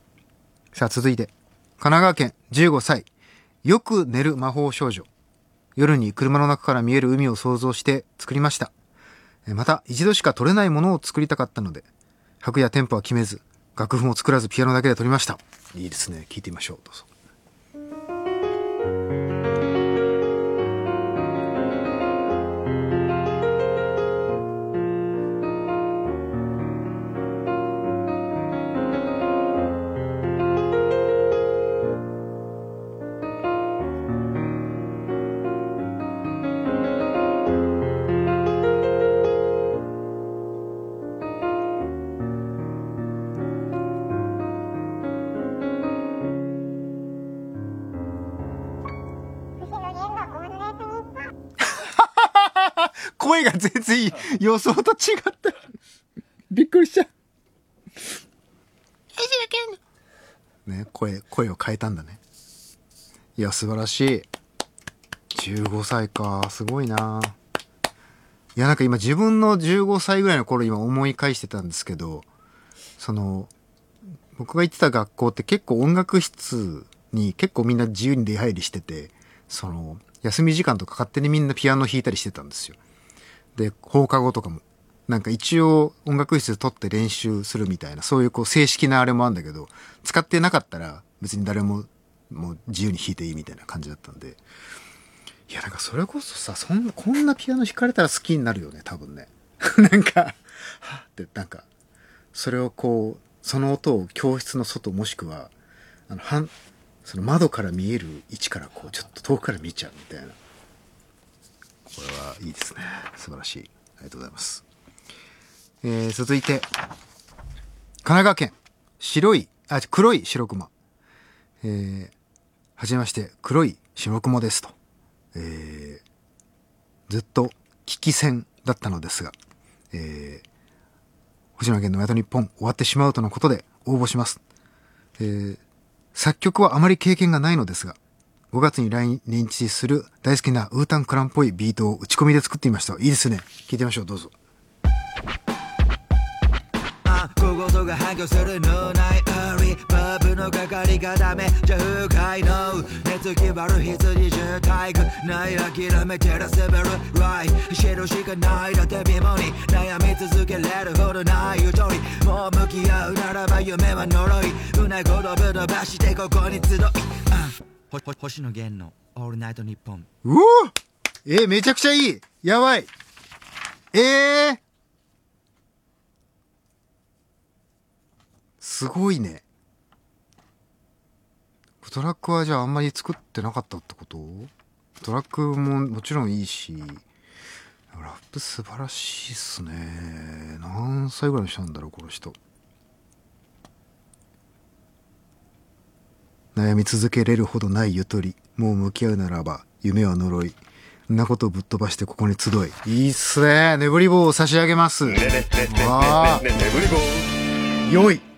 さあ続いて、神奈川県じゅうごさい、よく寝る魔法少女。 夜に車の中から見える海を想像して作りました。また一度しか撮れないものを作りたかったので、拍やテンポは決めず、楽譜も作らずピアノだけで撮りました。いいですね。聞いてみましょう。どうぞ。声が全然予想と違った。びっくりしちゃう。ね、声、声を変えたんだね。いや、素晴らしい。じゅうごさいか、すごいな。いや、なんか今自分のじゅうごさいぐらいの頃今思い返してたんですけど、その、僕が行ってた学校って結構音楽室に結構みんな自由に出入りしてて、その、休み時間とか勝手にみんなピアノ弾いたりしてたんですよ。で、放課後とかも、なんか一応音楽室で撮って練習するみたいな、そういうこう正式なあれもあるんだけど、使ってなかったら別に誰ももう自由に弾いていいみたいな感じだったんで、いやなんかそれこそさ、そんな、こんなピアノ弾かれたら好きになるよね、多分ね。なんか、はぁってなんか、それをこう、その音を教室の外もしくは、あの、はん、その窓から見える位置からこう、ちょっと遠くから見ちゃうみたいな。これはいいですね。素晴らしい。ありがとうございます。えー、続いて、神奈川県、白い、あ、黒い白熊。えー、はじめまして、黒い白熊ですと。えー、ずっと危機戦だったのですが、えー、星野源の親と日本終わってしまうとのことで応募します。えー、作曲はあまり経験がないのですが、ごがつに来日する大好きなウータンクランっぽいビートを打ち込みで作ってみました。いいですね。聞いてみましょう。どうぞ。 小言が反響するのないアリバブのかかりがダメじゃ不快の寝つき悪い羊渋滞がない諦めてらせべるライ知るしかないだって微妙に悩み続けれるほどないゆとりもう向き合うならば夢は呪いうないことぶ伸ばしてここに集いほほ星野源のオールナイトニッポン。 うおえー、めちゃくちゃいい。やばい。えーすごいね。トラックはじゃああんまり作ってなかったってこと？トラックももちろんいいし、ラップ素晴らしいっすね。何歳ぐらいにしたんだろうこの人。悩み続けれるほどないゆとり、もう向き合うならば夢は呪い、んなことをぶっ飛ばしてここに集い。いいっすね。眠り棒を差し上げます。わあ、眠り棒よい。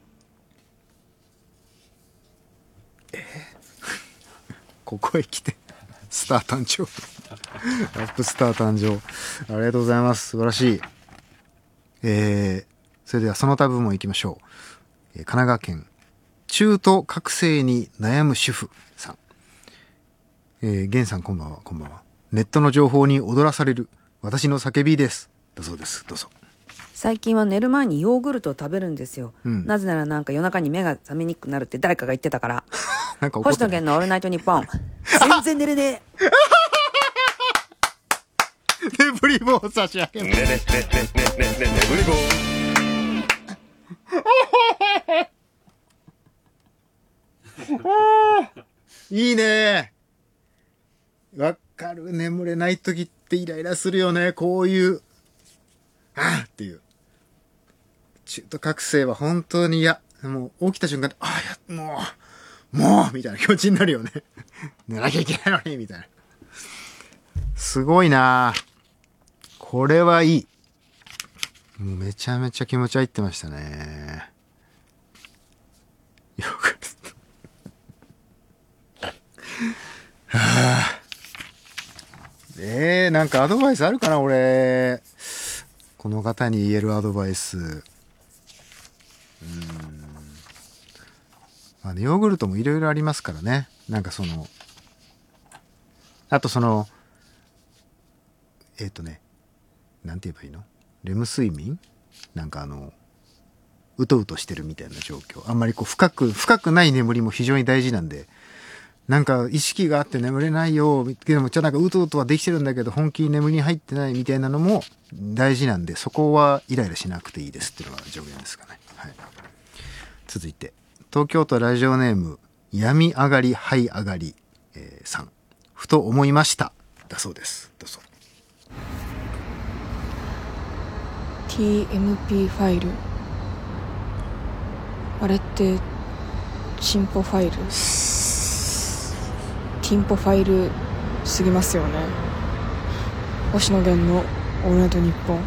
ここへ来てスター誕生ラップスター誕生、ありがとうございます。素晴らしい。えー、それではその他部門いきましょう。えー、神奈川県中途覚醒に悩む主婦さん。えー、ゲンさんこんばんは。こんばんは。ネットの情報に踊らされる私の叫びです。だそうです。どうぞ。 最近は寝る前にヨーグルトを食べるんですよ、うん、なぜならなんか夜中に目が覚めにくくなるって誰かが言ってたからなんか星野源のオールナイトニッポン全然寝れねえ眠り棒を差し上げる。ねねねねねねね眠り棒いいね。わかる。眠れない時ってイライラするよね。こういうああっていう中途覚醒は本当に嫌。もう起きた瞬間で、ああ、や、もう、もうみたいな気持ちになるよね。寝なきゃいけないのに、みたいな。すごいな。これはいい。もうめちゃめちゃ気持ち入ってましたね。よかった。はあ。えー、なんかアドバイスあるかな、俺。この方に言えるアドバイス。うーん。まあね、ヨーグルトもいろいろありますからね。なんかその、あとその、 えっとねなんて言えばいいの、レム睡眠、なんかあのうとうとしてるみたいな状況、あんまりこう深く深くない眠りも非常に大事なんで、なんか意識があって眠れないよでもちょっとなんかうとうとはできてるんだけど本気に眠りに入ってないみたいなのも大事なんで、そこはイライラしなくていいですっていうのが上限ですかね。はい、続いて東京都ラジオネーム闇上がりはい上がり、えー、さん、ふと思いましただそうです。どうぞ。 ティーエムピー ファイル、あれってチンポファイル、ティンポファイルすぎますよね。星野源のオールナイトニッポン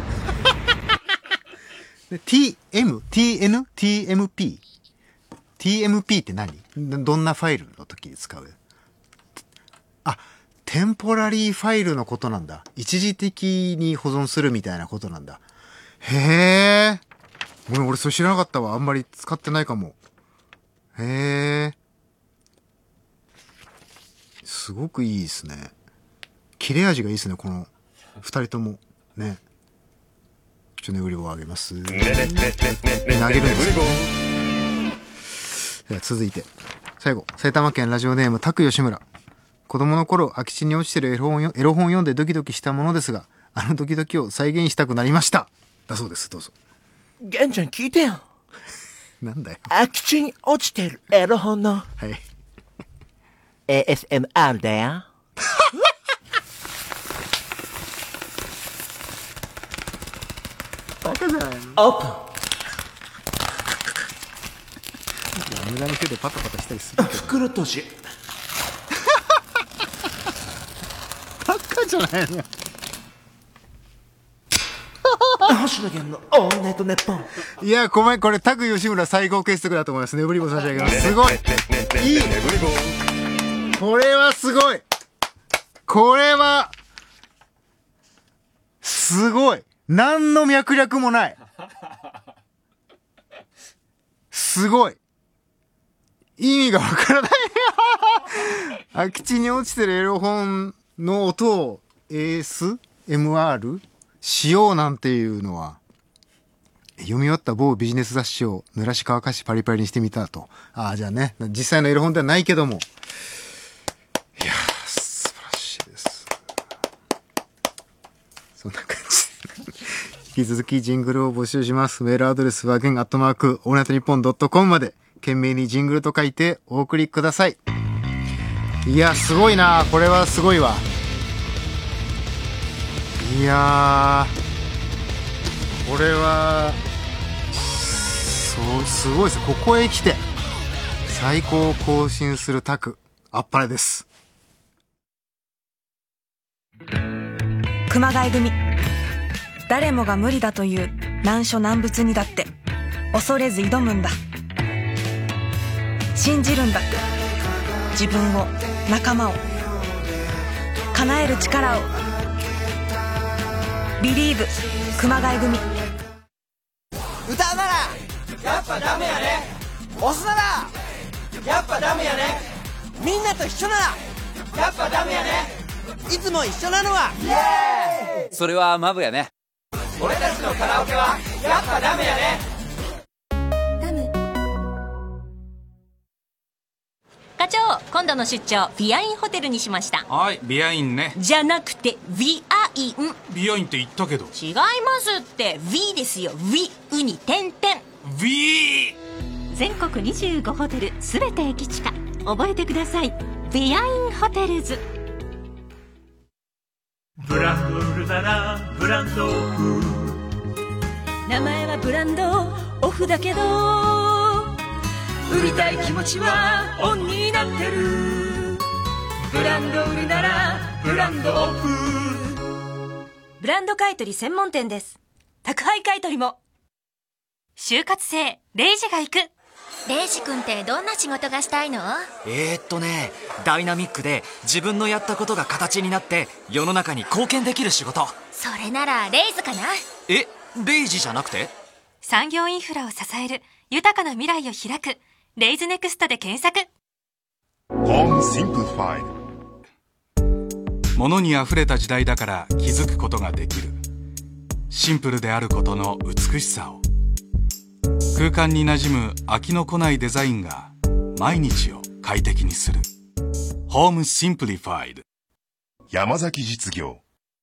で ティーエム、ティーエヌ、ティーエムピー、ティーエムピー って何？どんなファイルの時に使う？あ、テンポラリーファイルのことなんだ。一時的に保存するみたいなことなんだ。へえ。ごめん、俺それ知らなかったわ。あんまり使ってないかも。へえ。すごくいいですね。切れ味がいいですね、この二人とも。ね。ちょっとね、売りを上げます。投げるんですでは続いて。最後、埼玉県ラジオネーム、タク吉村。子供の頃、空き地に落ちてるエロ本よエロ本読んでドキドキしたものですが、あのドキドキを再現したくなりました。だそうです。どうぞ。 玄ちゃん聞いてよ。 なんだよ。 空き地に落ちてるエロ本の。 はい。 エーエスエムアール だよ。 バカじゃないの。 オープン。 無駄に手でパタパタしたりするけど。 袋閉じ。 バカじゃないの。 星野源のオールナイトネッポン。 いや、ごめん、これタク吉村最高傑作だと思います。ねぶり棒差し上げます。すごい。いい。これはすごい。これはすごい。何の脈略もない。すごい。意味がわからない。空き地に落ちてるエロ本の音を エーエスエムアール しようなんていうのは、読み終わった某ビジネス雑誌を濡らし乾かしパリパリにしてみたと。ああ、じゃあね、実際のエロ本ではないけども。いやー、素晴らしいです。そんな感じで。引き続きジングルを募集します。メールアドレスはゲンアットマークオールナイトニッポンドットコムまで、懸命にジングルと書いてお送りください。いや、すごいな。これはすごいわ。いやー、これはそうすごいです。ここへ来て最高を更新するタク、あっぱれです。 熊谷組、誰もが無理だという難所難物にだって恐れず挑むんだ。信じるんだ。自分を、仲間を、叶える力を。Believe 熊谷組。 歌うならやっぱダメやね。押すならやっぱダメやね。みんなと一緒ならやっぱダメやね。いつも一緒なのはイエーイ。 それはマブやね。 俺たちのカラオケはやっぱダメやね。 課長、今度の出張ビアインホテルにしました。 はい、ビアインね。 じゃなくてビアイン。 ビアインって言ったけど。 違いますって。ビですよ。ビウに点々。 ビ全国にじゅうごホテルすべて駅近。覚えてください。ビアインホテルズ。 ブランド売るならブランドオフ。 名前はブランドオフだけど、売りたい気持ちはオンになってる。ブランド売るならブランドオフ。ブランド買取専門店です。宅配買取も。就活生レイジが行く。 レイジ君ってどんな仕事がしたいの？ えーっとねダイナミックで自分のやったことが形になって世の中に貢献できる仕事。 それならレイズかな。 え、レイジじゃなくて？ 産業インフラを支える豊かな未来を開くレイズネクストで検索。 Home Simplified。 物にあふれた時代だから気づくことができる。シンプルであることの美しさを。空間に馴染む飽きのこないデザインが毎日を快適にする。ホームシンプリファイド。 山崎実業。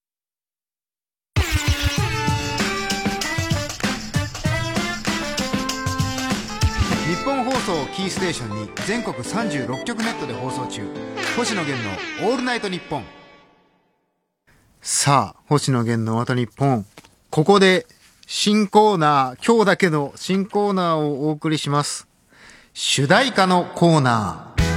日本放送をキーステーションに全国さんじゅうろっきょくネットで放送中、星野源のオールナイトニッポン。さあ、星野源のオールナイトニッポン、ここで新コーナー、今日だけの新コーナーをお送りします。主題歌のコーナー。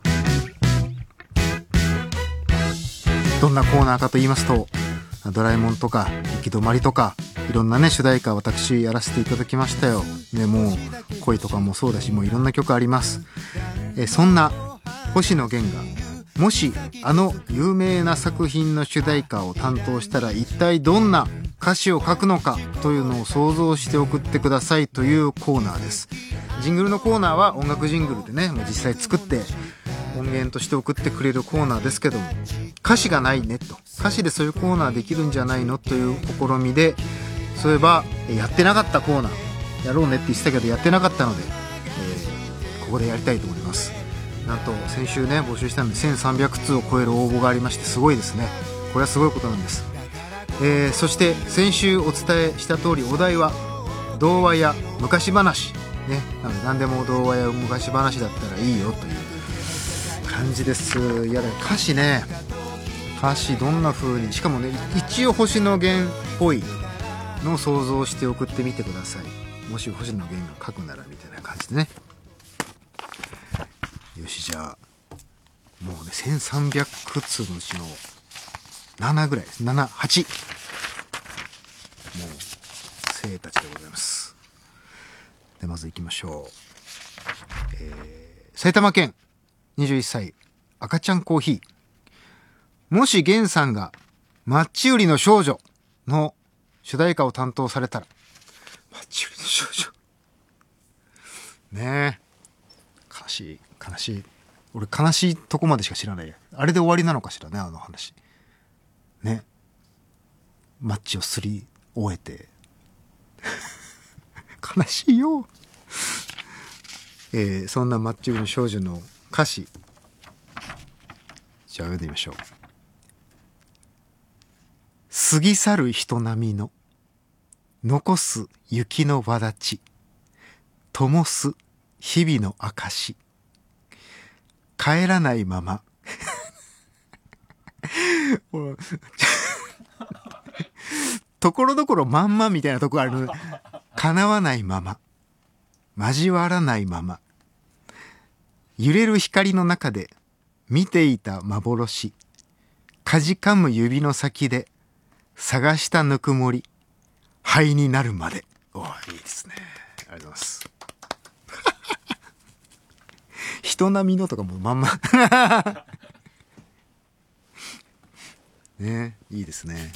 どんなコーナーかと言いますと、ドラえもんとか行き止まりとかいろんなね主題歌私やらせていただきましたよ。ね、もう恋とかもそうだし、もういろんな曲あります。えそんな星野源がもしあの有名な作品の主題歌を担当したら一体どんな歌詞を書くのかというのを想像して送ってくださいというコーナーです。ジングルのコーナーは音楽ジングルでね、もう実際作って音源として送ってくれるコーナーですけども、歌詞がないねと、歌詞でそういうコーナーできるんじゃないのという試みで、そういえばやってなかったコーナーやろうねって言ってたけどやってなかったので、えー、ここでやりたいと思います。なんと先週ね募集したのでせんさんびゃくつうを超える応募がありまして、すごいですね。これはすごいことなんです。えー、そして先週お伝えした通り、お題は童話や昔話ね、なので何でも童話や昔話だったらいいよという感じです。いやだ歌詞ね、歌詞どんな風に、しかもね一応星野源っぽいのを想像して送ってみてください。もし星野源が書くならみたいな感じでね。よし、じゃあもうねせんさんびゃくつうのうちのななぐらいです。なな、はち、もう生たちでございます。でまず行きましょう。えー、埼玉県にじゅういっさい赤ちゃんコーヒー。もし源さんがマッチ売りの少女の主題歌を担当されたら、マッチ売りの少女ねえ、悲しい悲しい。俺悲しいとこまでしか知らないや。あれで終わりなのかしらね、あの話ね。マッチをすり終えて悲しいよ。えー、そんなマッチ売りの少女の歌詞、じゃあ読んでみましょう。過ぎ去る人並みの残す雪の輪立ち、灯す日々の証、帰らないままところどころまんまみたいなとこある。叶わないまま、交わらないまま、揺れる光の中で見ていた幻、かじかむ指の先で探したぬくもり、灰になるまで。おー、いいですね。ありがとうございます。人並みのとかもまんまね、いいですね。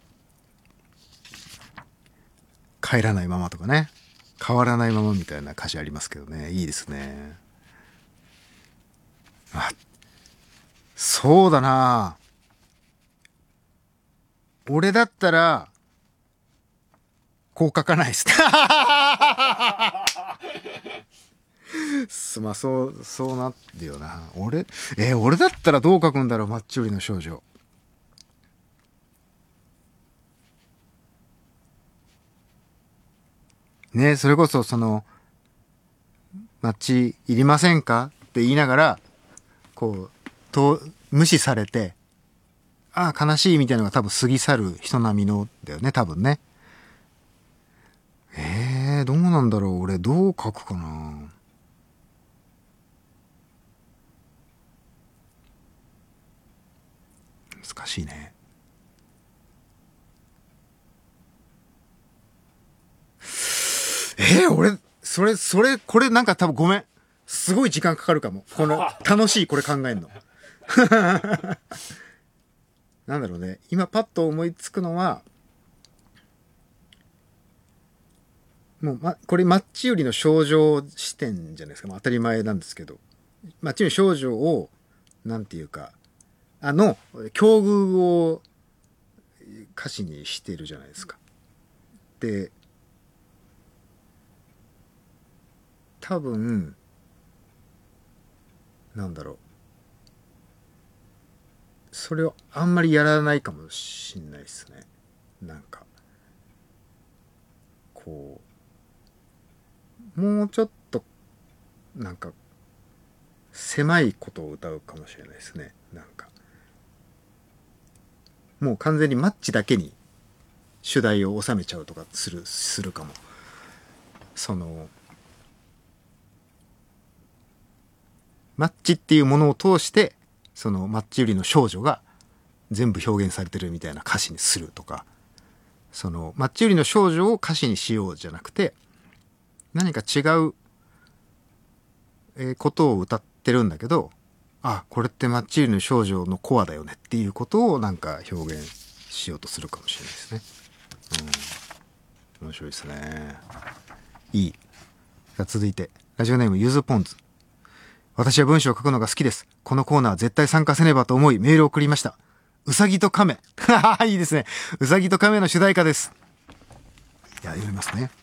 帰らないままとかね、変わらないままみたいな歌詞ありますけどね、いいですね。あ、そうだな、俺だったらこう書かないですまあそうそうなってよな。俺えー、俺だったらどう書くんだろう、マッチ売りの少女。ね、それこそそのマッチいりませんかって言いながらこうと無視されて、ああ悲しいみたいなのが多分過ぎ去る人並みのだよね、多分ね。えー、どうなんだろう、俺どう書くかな。難しいね。えー、俺それそれこれなんか多分ごめん、すごい時間かかるかも、この楽しいこれ考えんのなんだろうね、今パッと思いつくのはもう、ま、これマッチ売りの少女視点じゃないですか、まあ、当たり前なんですけど、マッチ売りの少女をなんていうか、 あの境遇を歌詞にしてるじゃないですか。で多分なんだろう、それをあんまりやらないかもしんないですね。なんかこうもうちょっとなんか狭いことを歌うかもしれないですね。なんかもう完全にマッチだけに主題を収めちゃうとかするするかも。そのマッチっていうものを通してそのマッチ売りの少女が全部表現されてるみたいな歌詞にするとか、そのマッチ売りの少女を歌詞にしようじゃなくて何か違うことを歌ってるんだけど、あ、これってマッチ売りの少女のコアだよねっていうことをなんか表現しようとするかもしれないですね。うん、面白いですね。いい。続いてラジオネームゆずポンズ。私は文章を書くのが好きです。このコーナー絶対参加せねばと思いメールを送りました。うさぎと亀。いいですね。うさぎと亀の主題歌です。いや、読みますね。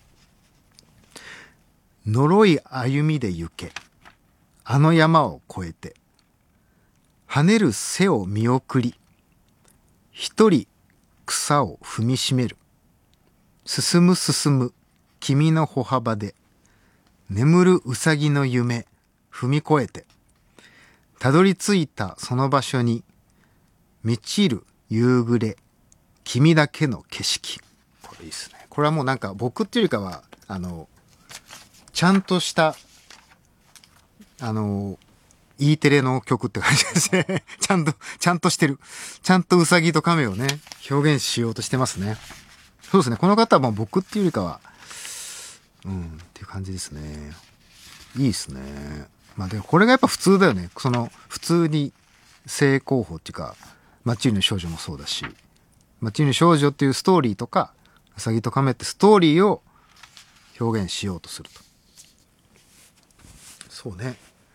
呪い歩みで行け。あの山を越えて。跳ねる背を見送り。一人草を踏みしめる。進む進む君の歩幅で。眠るうさぎの夢。踏み越えてたどり着いたその場所に満ちる夕暮れ君だけの景色。これいいですね。これはもうなんか僕っていうよりかはあのちゃんとしたあの E テレの曲って感じですね。ちゃんとちゃんとしてる。ちゃんとうさぎと亀をね表現しようとしてますね。そうですね。この方はもう僕っていうよりかはうんっていう感じですね。いいですね。まあでもこれがやっぱ普通だよね。その普通に正攻法っていうかマッチ売りの少女もそうだし、マッチ売りの少女っていうストーリーとかうさぎと亀ってストーリーを表現しようとすると。そうね。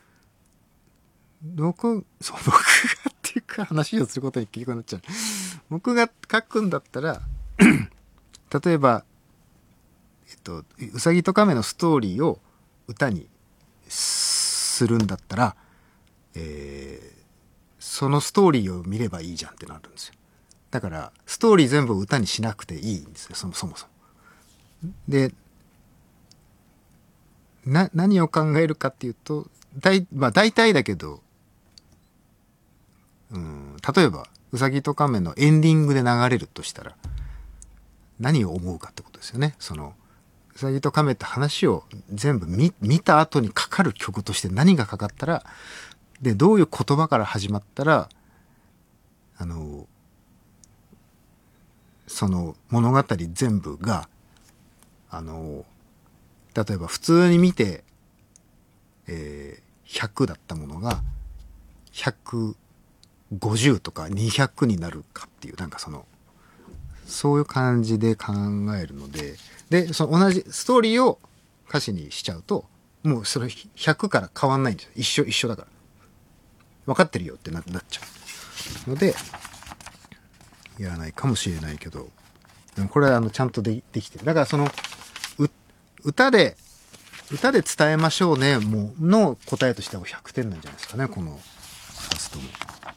僕そう僕がっていうか話をすることに結局なっちゃう。僕が書くんだったら例えばえっとうさぎと亀のストーリーを歌にするんだったら、えー、そのストーリーを見ればいいじゃんってなるんですよ。だからストーリー全部歌にしなくていいんですよ。そもそもそもでな何を考えるかっていうと大、まあ、大体だけど、うん、例えばうさぎと亀のエンディングで流れるとしたら何を思うかってことですよね。そのうさぎと亀って話を全部 見, 見た後にかかる曲として何がかかったらでどういう言葉から始まったらあのその物語全部があの例えば普通に見て、えー、ひゃくだったものがひゃくごじゅうとかにひゃくになるかっていうなんかそのそういう感じで考えるので。で、その同じストーリーを歌詞にしちゃうと、もうそれひゃくから変わんないんですよ。一緒一緒だから。分かってるよって な, なっちゃう。ので、やらないかもしれないけど、でもこれはあのちゃんと で, できてる。だからその、う歌で、歌で伝えましょうね、もうの答えとしてはひゃくてんなんじゃないですかね、このふたつとも。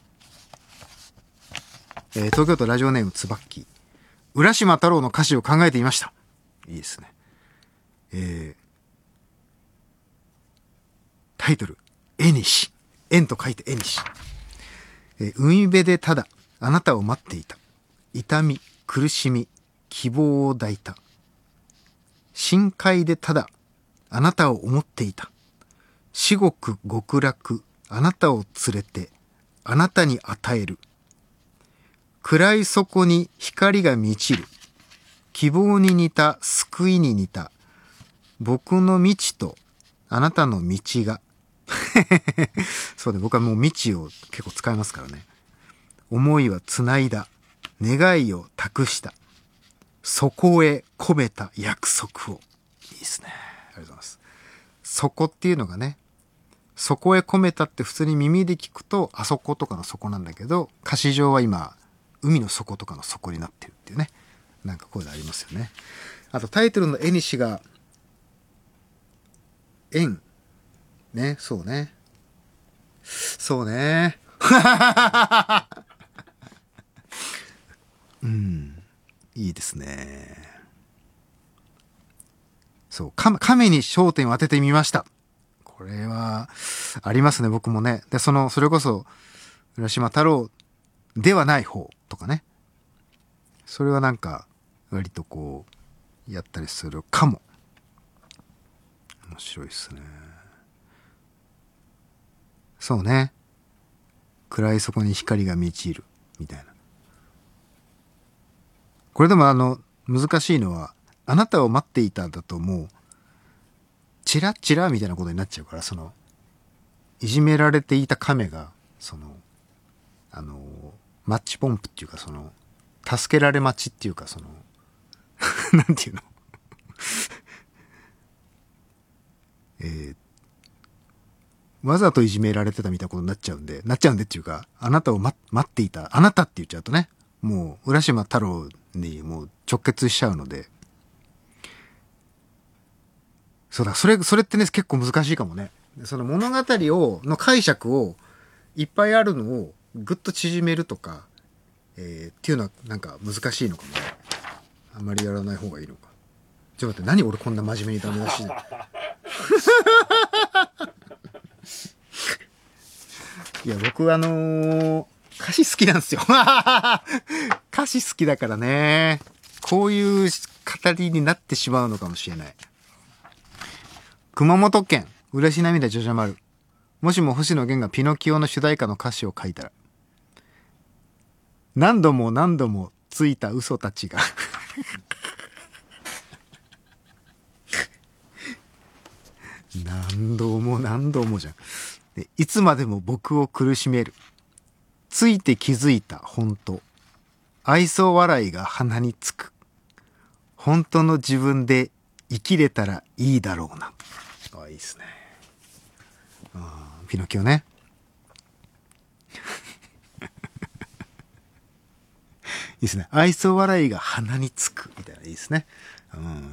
えー、東京都ラジオネームつばっき。浦島太郎の歌詞を考えていました。いいですね。えー、タイトル、絵にし。縁と書いて絵にし。えー、海辺でただ、あなたを待っていた。痛み、苦しみ、希望を抱いた。深海でただ、あなたを思っていた。至極極楽、あなたを連れて、あなたに与える。暗い底に光が満ちる。希望に似た、救いに似た。僕の道とあなたの道が。そうで、僕はもう道を結構使いますからね。思いは繋いだ。願いを託した。そこへ込めた約束を。いいですね。ありがとうございます。そこっていうのがね、 そこへ込めたって普通に耳で聞くとあそことかの底なんだけど、歌詞上は今海の底とかの底になってるっていうね、なんかこういうのありますよね。あとタイトルの絵にしが円ね、そうねそうねうん、いいですね。そう、亀に焦点を当ててみました。これはありますね、僕もね。で、そのそれこそ浦島太郎ではない方とかね、それはなんか割とこうやったりするかも。面白いですね。そうね、暗い底に光が満ちるみたいな。これでもあの難しいのは、あなたを待っていただともうチラッチラみたいなことになっちゃうから、そのいじめられていた亀がそのあのマッチポンプっていうか、その助けられ待ちっていうか、そのなんていうのえー、わざといじめられてたみたいなことになっちゃうんでなっちゃうんでっていうか、あなたを、ま、待っていたあなたって言っちゃうとね、もう浦島太郎にもう直結しちゃうので、そうだ、それそれってね結構難しいかもね。その物語をの解釈をいっぱいあるのをぐっと縮めるとか、えー、っていうのはなんか難しいのかもね。あまりやらない方がいいのか。ちょっと待って、何俺こんな真面目にダメ出しないや僕あのー、歌詞好きなんですよ歌詞好きだからね、こういう語りになってしまうのかもしれない。熊本県嬉し涙じゃじゃ丸。もしも星野源がピノキオの主題歌の歌詞を書いたら、何度も何度もついた嘘たちが何度も何度もじゃん。でいつまでも僕を苦しめる。ついて気づいた本当。愛想笑いが鼻につく。本当の自分で生きれたらいいだろうな。あ、いいですね。あ、ピノキオね。いいですね。愛想笑いが鼻につくみたいな、いいですね。うん。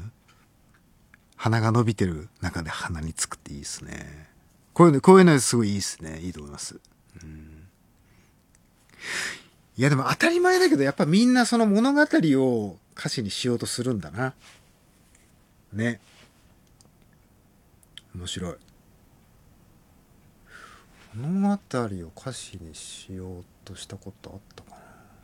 鼻が伸びてる中で鼻につくっていいですね。こういうの、こういうのすごいいいですね。いいと思います。うん、いやでも当たり前だけど、やっぱみんなその物語を歌詞にしようとするんだな。ね。面白い。物語を歌詞にしようとしたことあったかな。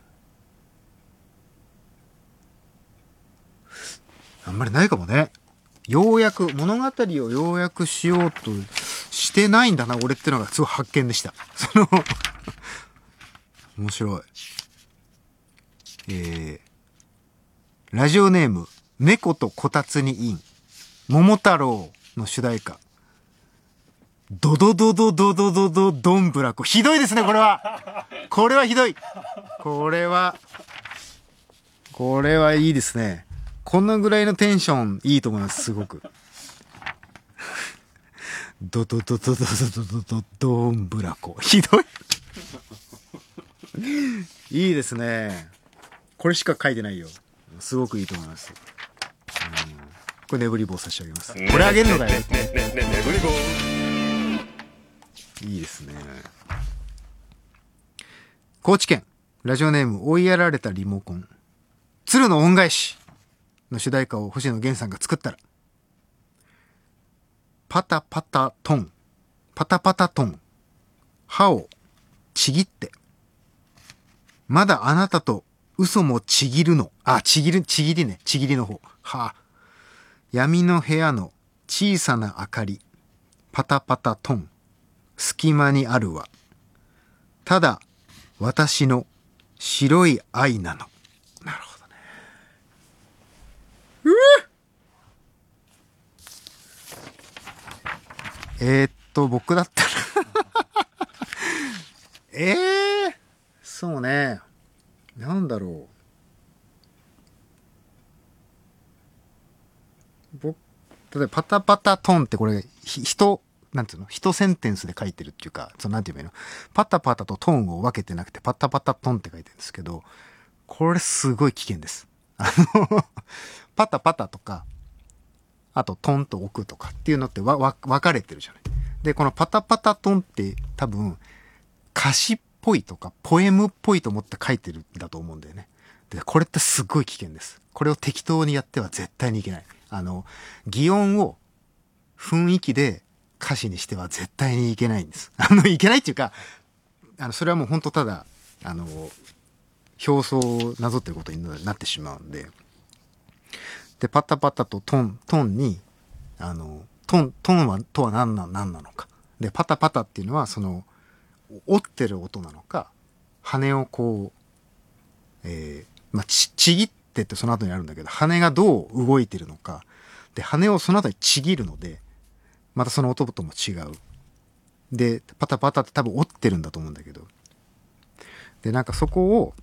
あんまりないかもね。ようやく物語をようやくしようとしてないんだな俺ってのがすごい発見でした。その面白い。えー、ラジオネーム猫とこたつにイン桃太郎の主題歌ドドドドドドドドドンブラコ。ひどいですねこれは。これはひどい。これはこれはいいですね。このぐらいのテンションいいと思います。すごくドドドドドドドドドドンブラコ。ひどいいいですね。これしか書いてないよ。すごくいいと思います。うん、これネブリ棒差し上げます。これあげるのだよ。ねねねねねネブリ棒。いいですね。高知県ラジオネーム追いやられたリモコン。鶴の恩返しの主題歌を星野源さんが作ったら、パタパタトンパタパタトン歯をちぎってまだあなたと嘘もちぎるの。あ、ちぎる、ちぎりね。ちぎりの方。はあ。闇の部屋の小さな明かり。パタパタトン。隙間にあるわ。ただ、私の白い愛なの。なるほどね。うぅえー、っと、僕だったらええー、そうね。なんだろう。僕、例えばパタパタトンってこれ、ひ、人、 なんていうの、一センテンスで書いてるっていうか、そのなんていうの、パタパタとトーンを分けてなくて、パタパタトンって書いてるんですけど、これすごい危険です。あの、パタパタとか、あとトンと置くとかっていうのってわ、わ、分かれてるじゃない。で、このパタパタトンって多分、歌詞っぽいとか、ポエムっぽいと思って書いてるんだと思うんだよね。で、これってすごい危険です。これを適当にやっては絶対にいけない。あの、擬音を雰囲気で歌詞にしては絶対にいけないんです。あの、いけないっていうか、あの、それはもう本当ただ、あの、表層をなぞってることになってしまうんで。で、パタパタとトン、トンに、あの、トン、トンは、とは何な、何なのか。で、パタパタっていうのは、その、折ってる音なのか、羽をこう、えー、まあ、ち、ちぎってってその後にあるんだけど、羽がどう動いてるのか。で、羽をその後にちぎるので、またその音とも違う。で、パタパタって多分折ってるんだと思うんだけど。で、なんかそこを、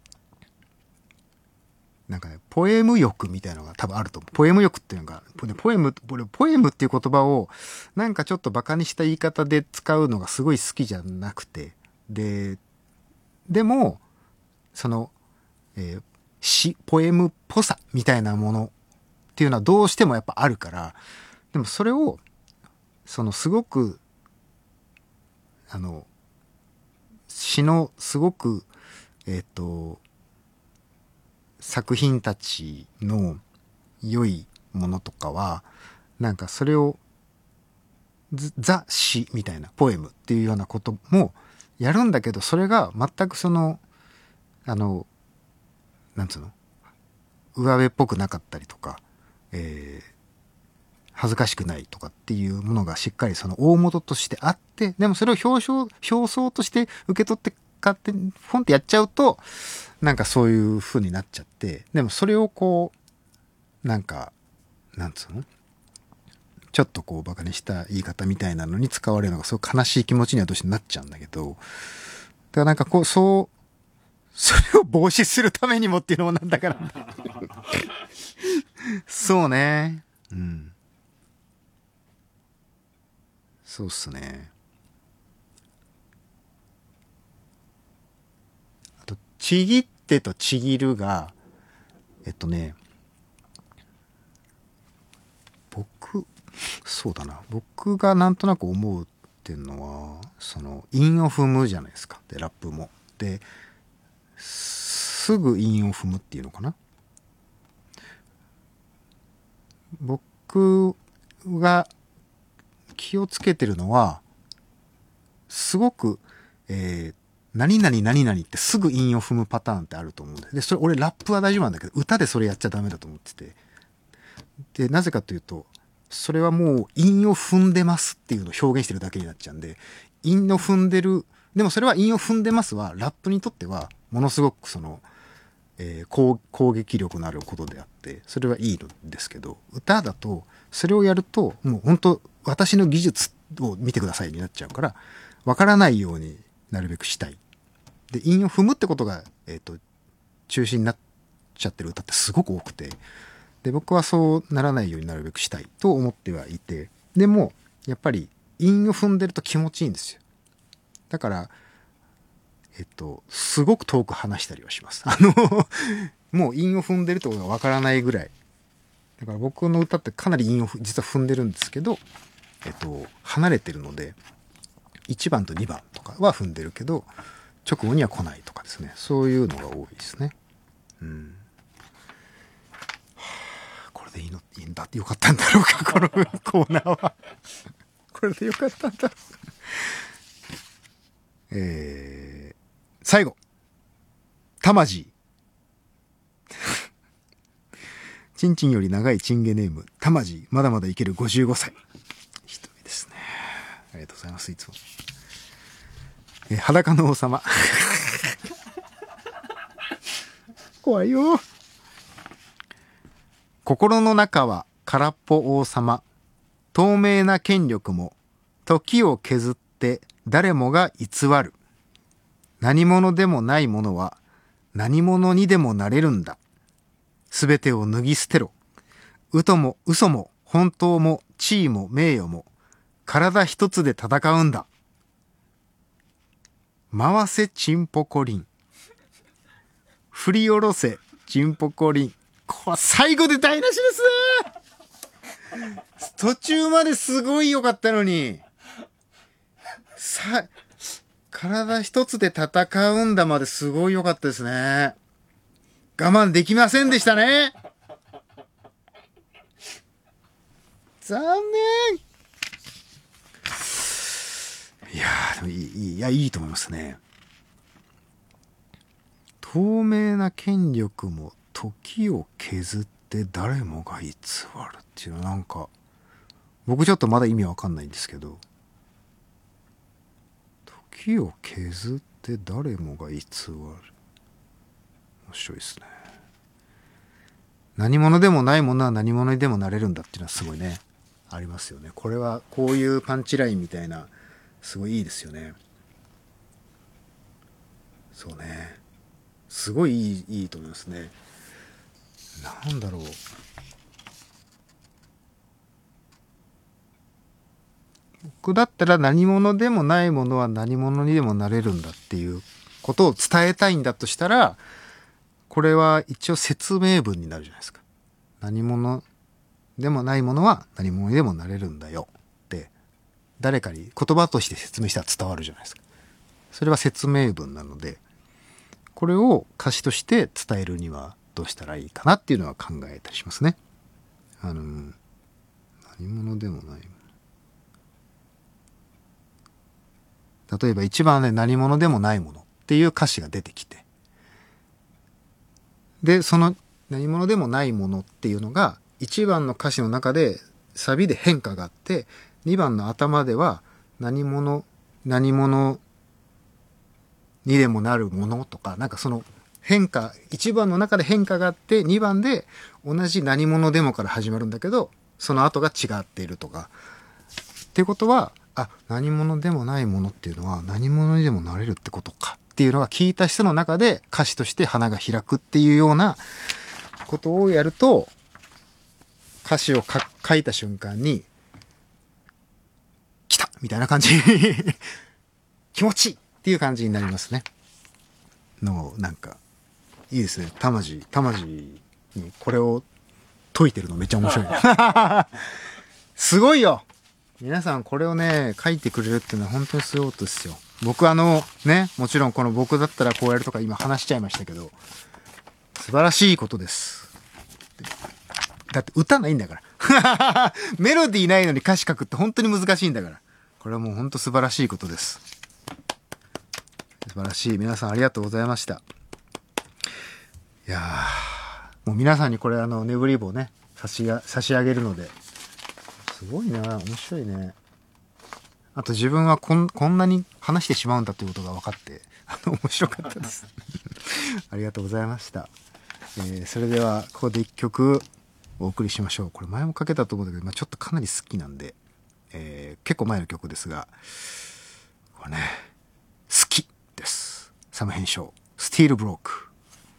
なんかね、ポエム欲みたいなのが多分あると思う。ポエム欲っていうのが、ポエム、ポエムっていう言葉を、なんかちょっとバカにした言い方で使うのがすごい好きじゃなくて。で、でも、その、えー、詩、ポエムっぽさみたいなものっていうのはどうしてもやっぱあるから、でもそれを、そのすごく、あの、詩のすごく、えっと、作品たちの良いものとかは、なんかそれを、ザ・詩みたいな、ポエムっていうようなこともやるんだけど、それが全くその、あの、なんつうの、上辺っぽくなかったりとか、えー、恥ずかしくないとかっていうものがしっかりその大元としてあって、でもそれを表彰、表層として受け取って勝手にフォンってやっちゃうと、なんかそういう風になっちゃって、でもそれをこう、なんか、なんつうの、ちょっとこうバカにした言い方みたいなのに使われるのがすごく悲しい気持ちにはどうしてなっちゃうんだけど、だからなんかこう、そう、それを防止するためにもっていうのもなんだから。そうね。うん。そうっすね。あと、ちぎってとちぎるが、えっとね、僕、そうだな。僕がなんとなく思うっていうのは、その、韻を踏むじゃないですか。で、ラップも。で、すぐ韻を踏むっていうのかな。僕が気をつけてるのは、すごく、えー、何々何々ってすぐ韻を踏むパターンってあると思うんで。で、それ俺ラップは大丈夫なんだけど、歌でそれやっちゃダメだと思ってて。で、なぜかというと、それはもう韻を踏んでますっていうのを表現してるだけになっちゃうんで、韻の踏んでる、でもそれは韻を踏んでますは、ラップにとっては、ものすごくその、えー、攻, 攻撃力のあることであって、それはいいのですけど、歌だと、それをやると、もう本当私の技術を見てくださいになっちゃうから、わからないようになるべくしたい。で、韻を踏むってことが、えっと、中心になっちゃってる歌ってすごく多くて、で、僕はそうならないようになるべくしたいと思ってはいて、でも、やっぱり韻を踏んでると気持ちいいんですよ。だから、えっと、すごく遠く離したりはします。あの、もう韻を踏んでるってことがわからないぐらい。だから僕の歌ってかなり韻を実は踏んでるんですけど、えっと、離れてるので、いちばんとにばんとかは踏んでるけど、直後には来ないとかですね。そういうのが多いですね。うん。はあ、これでいいの、いいんだってよかったんだろうか、このコーナーは。これでよかったんだ。えー、最後。たまじ。ちんちんより長いチンゲネーム、たまじ、まだまだいけるごじゅうごさい。ひどいですね。ありがとうございます、いつも。えー、裸の王様。怖いよ。心の中は空っぽ王様。透明な権力も、時を削って誰もが偽る。何者でもないものは、何者にでもなれるんだ。すべてを脱ぎ捨てろ。うとも嘘も本当も地位も名誉も体一つで戦うんだ。回せチンポコリン。振り下ろせチンポコリン。これ最後で台無しですね。途中まですごい良かったのに。さ、体一つで戦うんだまですごい良かったですね。我慢できませんでしたね。残念。いやー、でもいい、いい、いや、いいと思いますね。透明な権力も時を削って誰もが偽るっていうのはなんか、僕ちょっとまだ意味わかんないんですけど、時を削って誰もが偽る。面白いですね。何者でもないものは何者にでもなれるんだっていうのはすごいね、ありますよね。これはこういうパンチラインみたいな、すごいいいですよね。そうね。すごいいい、いいと思いますね。なんだろう。僕だったら何者でもないものは何者にでもなれるんだっていうことを伝えたいんだとしたら、これは一応説明文になるじゃないですか。何者でもないものは何者にでもなれるんだよって誰かに言葉として説明したら伝わるじゃないですか。それは説明文なので、これを歌詞として伝えるにはどうしたらいいかなっていうのは考えたりしますね。あの何者でもないもの、例えば一番ね、何者でもないものっていう歌詞が出てきて、でその何者でもないものっていうのがいちばんの歌詞の中でサビで変化があって、にばんの頭では何者何者にでもなるものとか、なんかその変化、いちばんの中で変化があって、にばんで同じ何者でもから始まるんだけど、その後が違っているとかっていうことは、あ、何者でもないものっていうのは何者にでもなれるってことかっていうのが聞いた人の中で歌詞として花が開くっていうようなことをやると、歌詞を書いた瞬間に来たみたいな感じ気持ちいいっていう感じになりますね。のなんかいいですね。たまじたまじにこれを解いてるのめっちゃ面白いすごいよ皆さん。これをね書いてくれるっていうのは本当にすごいことですよ。僕あのね、もちろんこの僕だったらこうやるとか今話しちゃいましたけど、素晴らしいことです。だって歌ないんだからメロディーないのに歌詞書くって本当に難しいんだから、これはもう本当素晴らしいことです。素晴らしい。皆さんありがとうございました。いやー、もう皆さんにこれあのネブリ棒ね差しが差し上げるので、すごいな、面白いね。あと自分はこん、こんなに話してしまうんだということが分かってあの面白かったですありがとうございました。えー、それではここで一曲お送りしましょう。これ前もかけたと思うんだけど、まあ、ちょっとかなり好きなんで、えー、結構前の曲ですが、これね好きです。サム・ヘンショー、スティール・ブローク。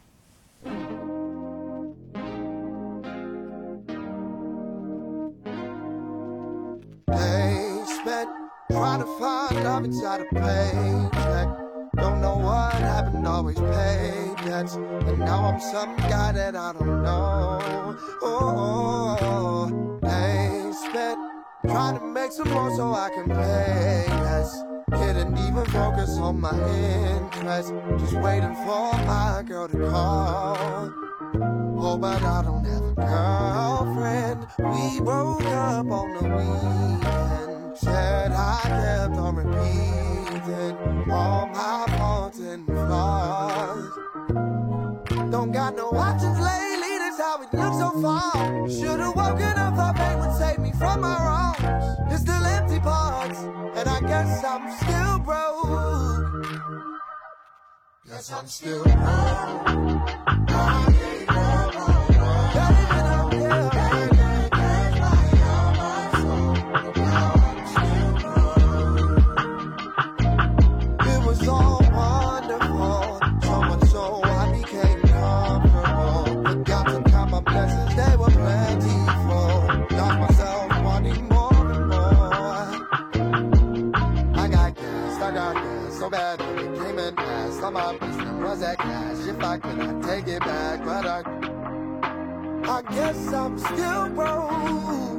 Trying to find love inside a paycheck. Don't know what happened, always paid debts. And now I'm some guy that I don't know. Oh, days spent trying to make some more so I can pay less. Couldn't even focus on my interest. Just waiting for my girl to call. Oh, but I don't have a girlfriend. We broke up on the weekend. Said I kept on repeating all my faults and flaws. Don't got no options lately, that's how it looks so far. Should've woken up, thought pain would save me from my wrongs. There's still empty parts, and I guess I'm still broke. Guess I'm still broke. I ain't no more. Baby, don't care. They were plentiful. Lost myself wanting more and more. I cannot take it back, but I I guess I'm still broke.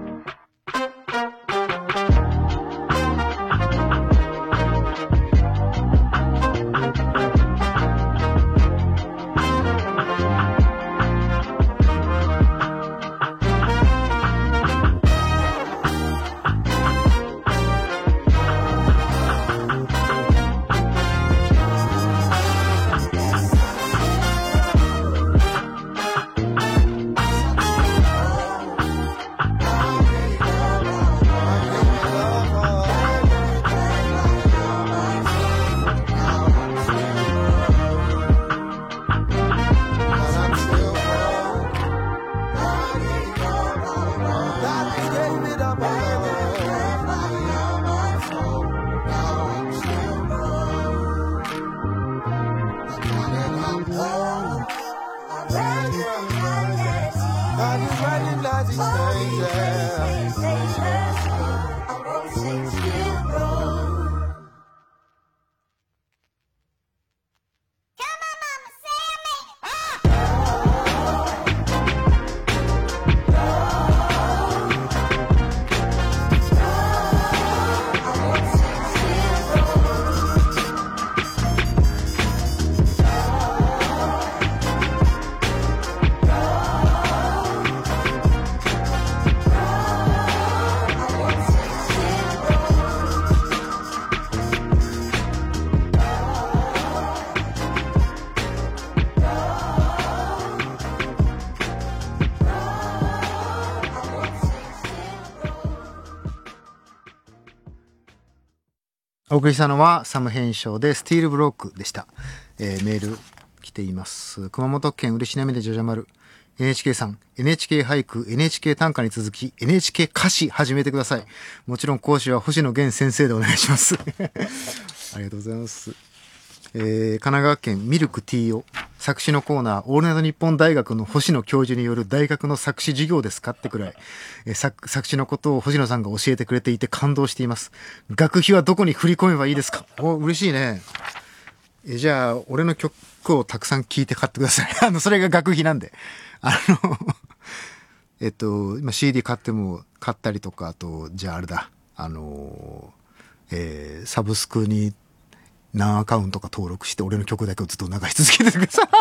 お送りしたのはサム編集でスティールブロックでした。えー、メール来ています。熊本県嬉し涙じゃじゃ丸 エヌエイチケー さん エヌエイチケー 俳句 エヌエイチケー 短歌に続き エヌエイチケー 歌詞始めてください。もちろん講師は星野源先生でお願いしますありがとうございます。えー、神奈川県ミルク ティーオー 作詞のコーナーオールナイトニッポン大学の星野教授による大学の作詞授業ですかってくらい、えー、作, 作詞のことを星野さんが教えてくれていて感動しています。学費はどこに振り込めばいいですか？お、嬉しいね。えー、じゃあ俺の曲をたくさん聴いて買ってくださいあのそれが学費なんで、あのえっと今 シーディー 買っても買ったりとか、あとじゃああれだ、あのえー、サブスクに何アカウントか登録して俺の曲だけをずっと流し続けてください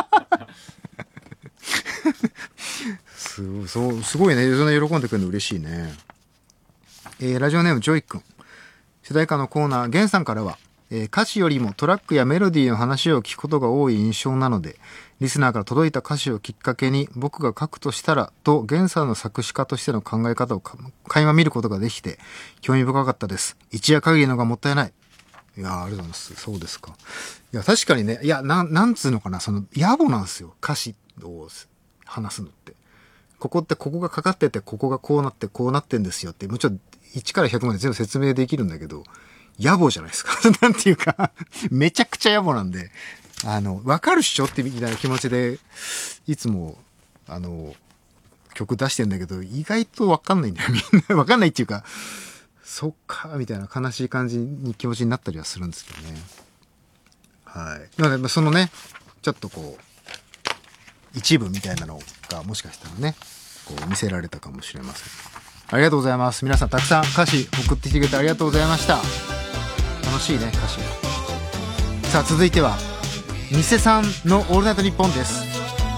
すごい、そうすごいね。そんな喜んでくれるの嬉しいね。えー、ラジオネームジョイ君、世代歌のコーナー、ゲンさんからは、えー、歌詞よりもトラックやメロディーの話を聞くことが多い印象なので、リスナーから届いた歌詞をきっかけに僕が書くとしたらとゲンさんの作詞家としての考え方を垣間見ることができて興味深かったです。一夜限りのがもったいない。いや、ありがとうございます。そうですか。いや、確かにね、いや、なん、なんつうのかな、その、野暮なんですよ。歌詞を話すのって。ここってここがかかってて、ここがこうなって、こうなってんですよって、もちろんいちからひゃくまで全部説明できるんだけど、野暮じゃないですか。なんていうか、めちゃくちゃ野暮なんで、あの、わかるっしょってみたいな気持ちで、いつも、あの、曲出してんだけど、意外とわかんないんだよ。みんなわかんないっていうか、そっかみたいな悲しい感じに気持ちになったりはするんですけどね。はい。なのでそのね、ちょっとこう一部みたいなのがもしかしたらね、こう見せられたかもしれません。ありがとうございます。皆さんたくさん歌詞送ってきてくれてありがとうございました。楽しいね、歌詞が。さあ続いてはニセさんのオールナイトニッポンです。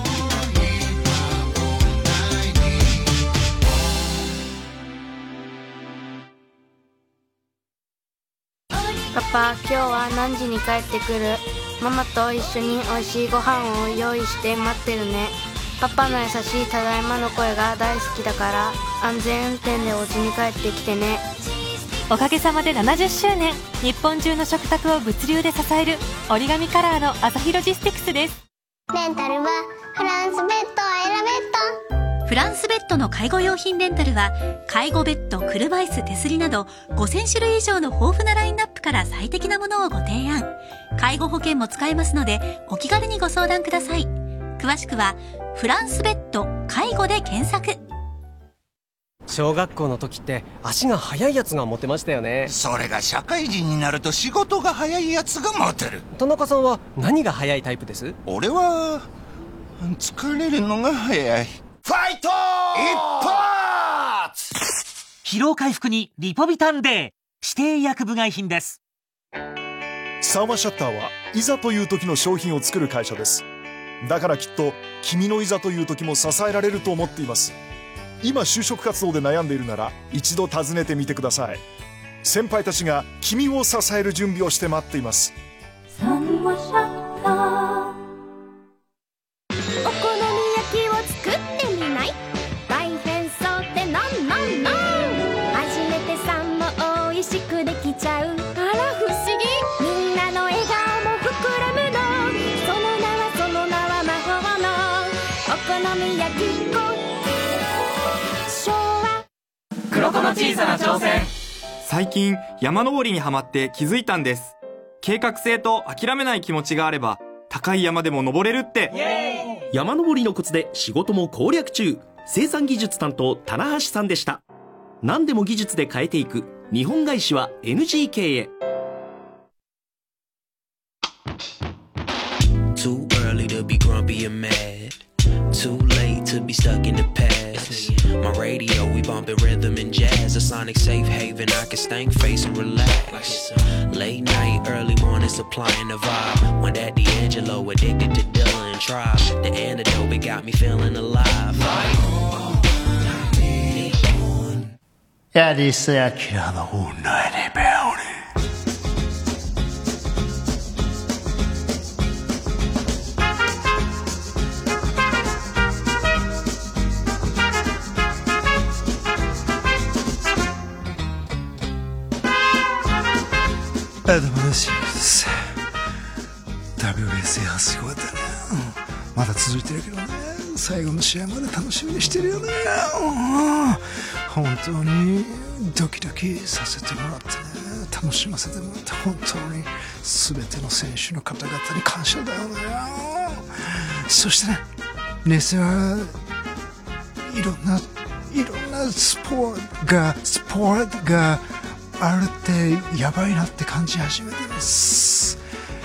パパ、今日は何時に帰ってくる？ママと一緒に美味しいご飯を用意して待ってるね。パパの優しいただいまの声が大好きだから、安全運転でお家に帰ってきてね。 おかげさまでななじゅっしゅうねん、日本中の食卓を物流で支える折り紙カラーのアサヒロジスティクスです。 レンタルはフランスベッドを選べた。 フランスベッドの介護用品レンタルは介護ベッド、車椅子、手すりなどごせんしゅるい以上の豊富なラインナップから最適なものをご提案。介護保険も使えますのでお気軽にご相談ください。詳しくはフランスベッド介護で検索。 小学校の時って足が速いやつがモテましたよね。 それが社会人になると仕事が速いやつがモテる。 田中さんは何が速いタイプです？ 俺は疲れるのが速い。ファイト一発。 疲労回復にリポビタン D 指定薬部外品です。 サーマシャッターはいざという時の商品を作る会社です。だからきっと君のいざという時も支えられると思っています。今就職活動で悩んでいるなら一度訪ねてみてください。先輩たちが君を支える準備をして待っています。 サンマシャッター。お好み焼きを作ってみない？大変そうってなんなんなん。初めてさんも美味しくできちゃう。あら不思議。みんなの笑顔も膨らむの。その名はその名は魔法のお好み焼き粉。 黒子の小さな挑戦。 最近山登りにハマって気づいたんです。計画性と諦めない気持ちがあれば高い山でも登れるって。 山登りのコツで仕事も攻略中。生産技術担当棚橋さんでした。何でも技術で変えていく日本外資は エヌジー 経営。 Too early to be grumpy and mad. Too late to be stuck in the past. My radio, we bumpin' rhythm and jazz. A sonic safe haven, I can stank face and relax. Late night, early morning, supplying the vibe. When that D'Angelo, addicted to Dylan Tribe. The antidote, it got me feeling alive. Ja, this is Akira Unai Bounty. あ、でも嬉しいです。ダブリューエーシー はすごかったね、うん、まだ続いてるけどね、最後の試合まで楽しみにしてるよね、うん、本当にドキドキさせてもらってね、楽しませてもらって本当に全ての選手の方々に感謝だよね。そしてね、ネセはいろんないろんなスポーツがスポーツがあるってやばいなって感じ始めてます。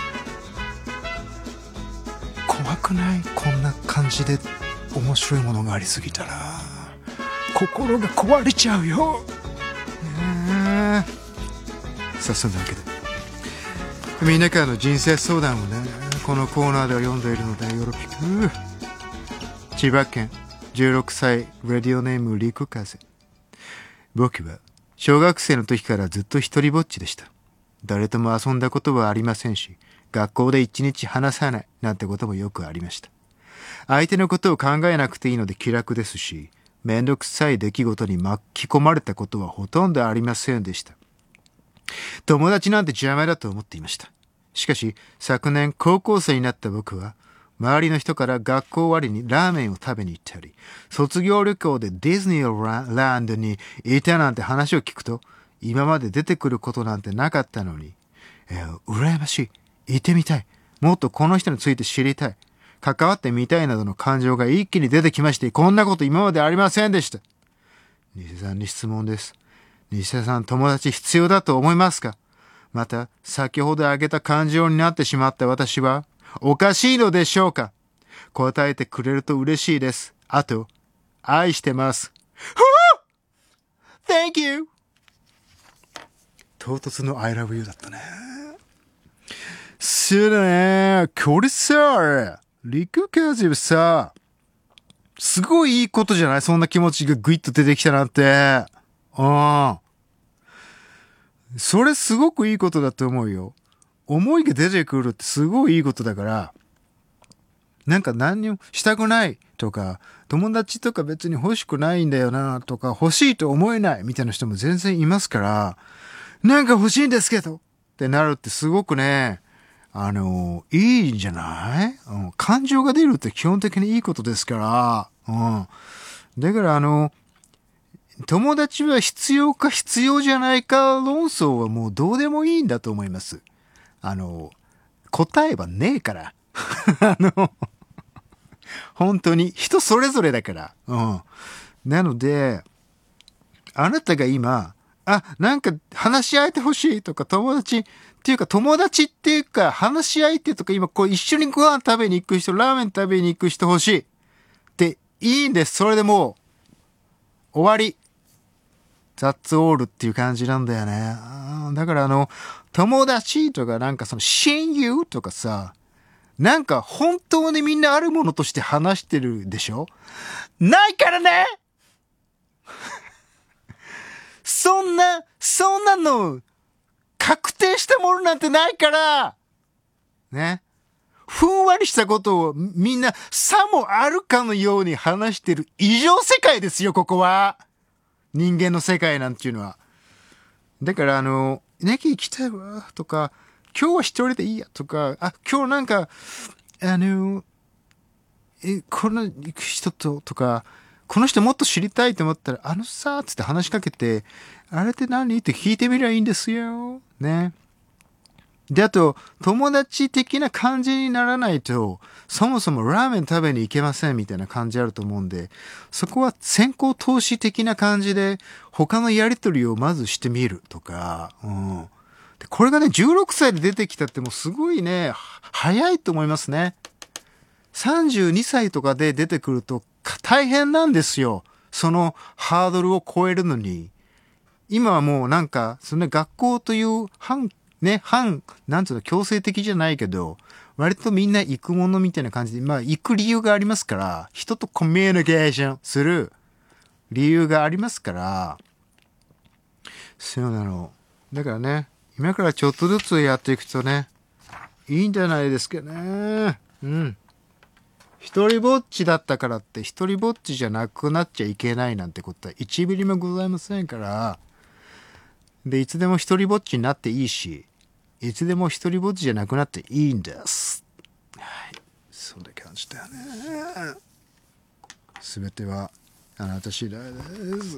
怖くない？こんな感じで面白いものがありすぎたら心が壊れちゃうよ、えー、さあそんなわけでみんなからの人生相談をね、このコーナーでは読んでいるのでよろぴく。千葉県じゅうろくさいラディオネームリクカゼ。僕は小学生の時からずっと一人ぼっちでした。誰とも遊んだことはありませんし、学校で一日話さないなんてこともよくありました。相手のことを考えなくていいので気楽ですし、めんどくさい出来事に巻き込まれたことはほとんどありませんでした。友達なんて邪魔だと思っていました。しかし昨年高校生になった僕は、周りの人から学校終わりにラーメンを食べに行ったり、卒業旅行でディズニーランドにいたなんて話を聞くと、今まで出てくることなんてなかったのに、えー、羨ましい、行ってみたい、もっとこの人について知りたい、関わってみたいなどの感情が一気に出てきまして、こんなこと今までありませんでした。西さんに質問です。西さん、友達必要だと思いますか？また、先ほど挙げた感情になってしまった私は、おかしいのでしょうか？答えてくれると嬉しいです。あと、愛してます。Thank you! 唐突の I love you だったね。そうだね。これさ、リクカージブさ、すごいいいことじゃない？そんな気持ちがグイッと出てきたなんて。うん。それすごくいいことだと思うよ。思いが出てくるってすごいいいことだから、なんか何にもしたくないとか、友達とか別に欲しくないんだよなとか、欲しいと思えないみたいな人も全然いますから、なんか欲しいんですけどってなるってすごくね、あの、いいんじゃない？うん、感情が出るって基本的にいいことですから、うん。だからあの、友達は必要か必要じゃないか論争はもうどうでもいいんだと思います。あの、答えはねえから。あの、本当に人それぞれだから。うん。なので、 あなたが今、あ、なんか話し合えてほしいとか、友達っていうか、友達っていうか、話し相手とか、今こう一緒にご飯食べに行く人、ラーメン食べに行く人欲しいっていいんです。それでもう終わり。That's all っていう感じなんだよね。だからあの、友達とかなんかその親友とかさ、なんか本当にみんなあるものとして話してるでしょ？ないからねそんな、そんなの、確定したものなんてないからね。ふんわりしたことをみんなさもあるかのように話してる異常世界ですよ、ここは。人間の世界なんていうのは。だからあの、ネギ行きたいわ、とか、今日は一人でいいや、とか、あ、今日なんか、あの、え、この人と、とか、この人もっと知りたいと思ったら、あのさ、つって話しかけて、あれって何って聞いてみりゃいいんですよ。ね。で、あと、友達的な感じにならないと、そもそもラーメン食べに行けませんみたいな感じあると思うんで、そこは先行投資的な感じで、他のやりとりをまずしてみるとか、うん。で、これがね、じゅうろくさいで出てきたってもうすごいね、早いと思いますね。さんじゅうにさいとかで出てくると大変なんですよ。そのハードルを超えるのに。今はもうなんか、その学校という反、ね、反、なんつうの、強制的じゃないけど、割とみんな行くものみたいな感じで、まあ行く理由がありますから、人とコミュニケーションする理由がありますから、そうなの。だからね、今からちょっとずつやっていくとね、いいんじゃないですかね。うん。一人ぼっちだったからって一人ぼっちじゃなくなっちゃいけないなんてことはいちミリもございませんから、で、いつでも一人ぼっちになっていいし、いつでも一人ぼっちじゃなくなっていいんです。はい。そんな感じだよね。すべてはあなた次第です。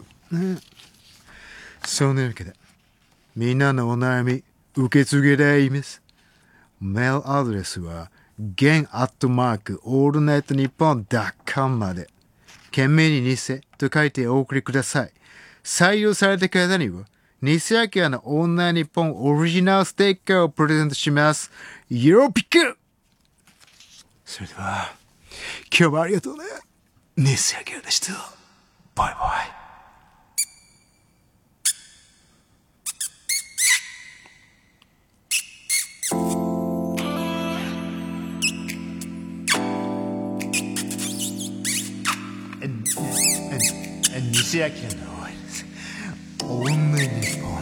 ね。そんなわけで、みんなのお悩み受け継げています。メールアドレスは、ゲンアットマークオールナイトニッポンドットコムまで、懸命に偽と書いてお送りください。採用された方には、偽アキラのオンラインニッポンオリジナルステッカーをプレゼントします。よろぴく。それでは、今日もありがとうね。偽アキラでした。バイバイ。西明のオンライン日本。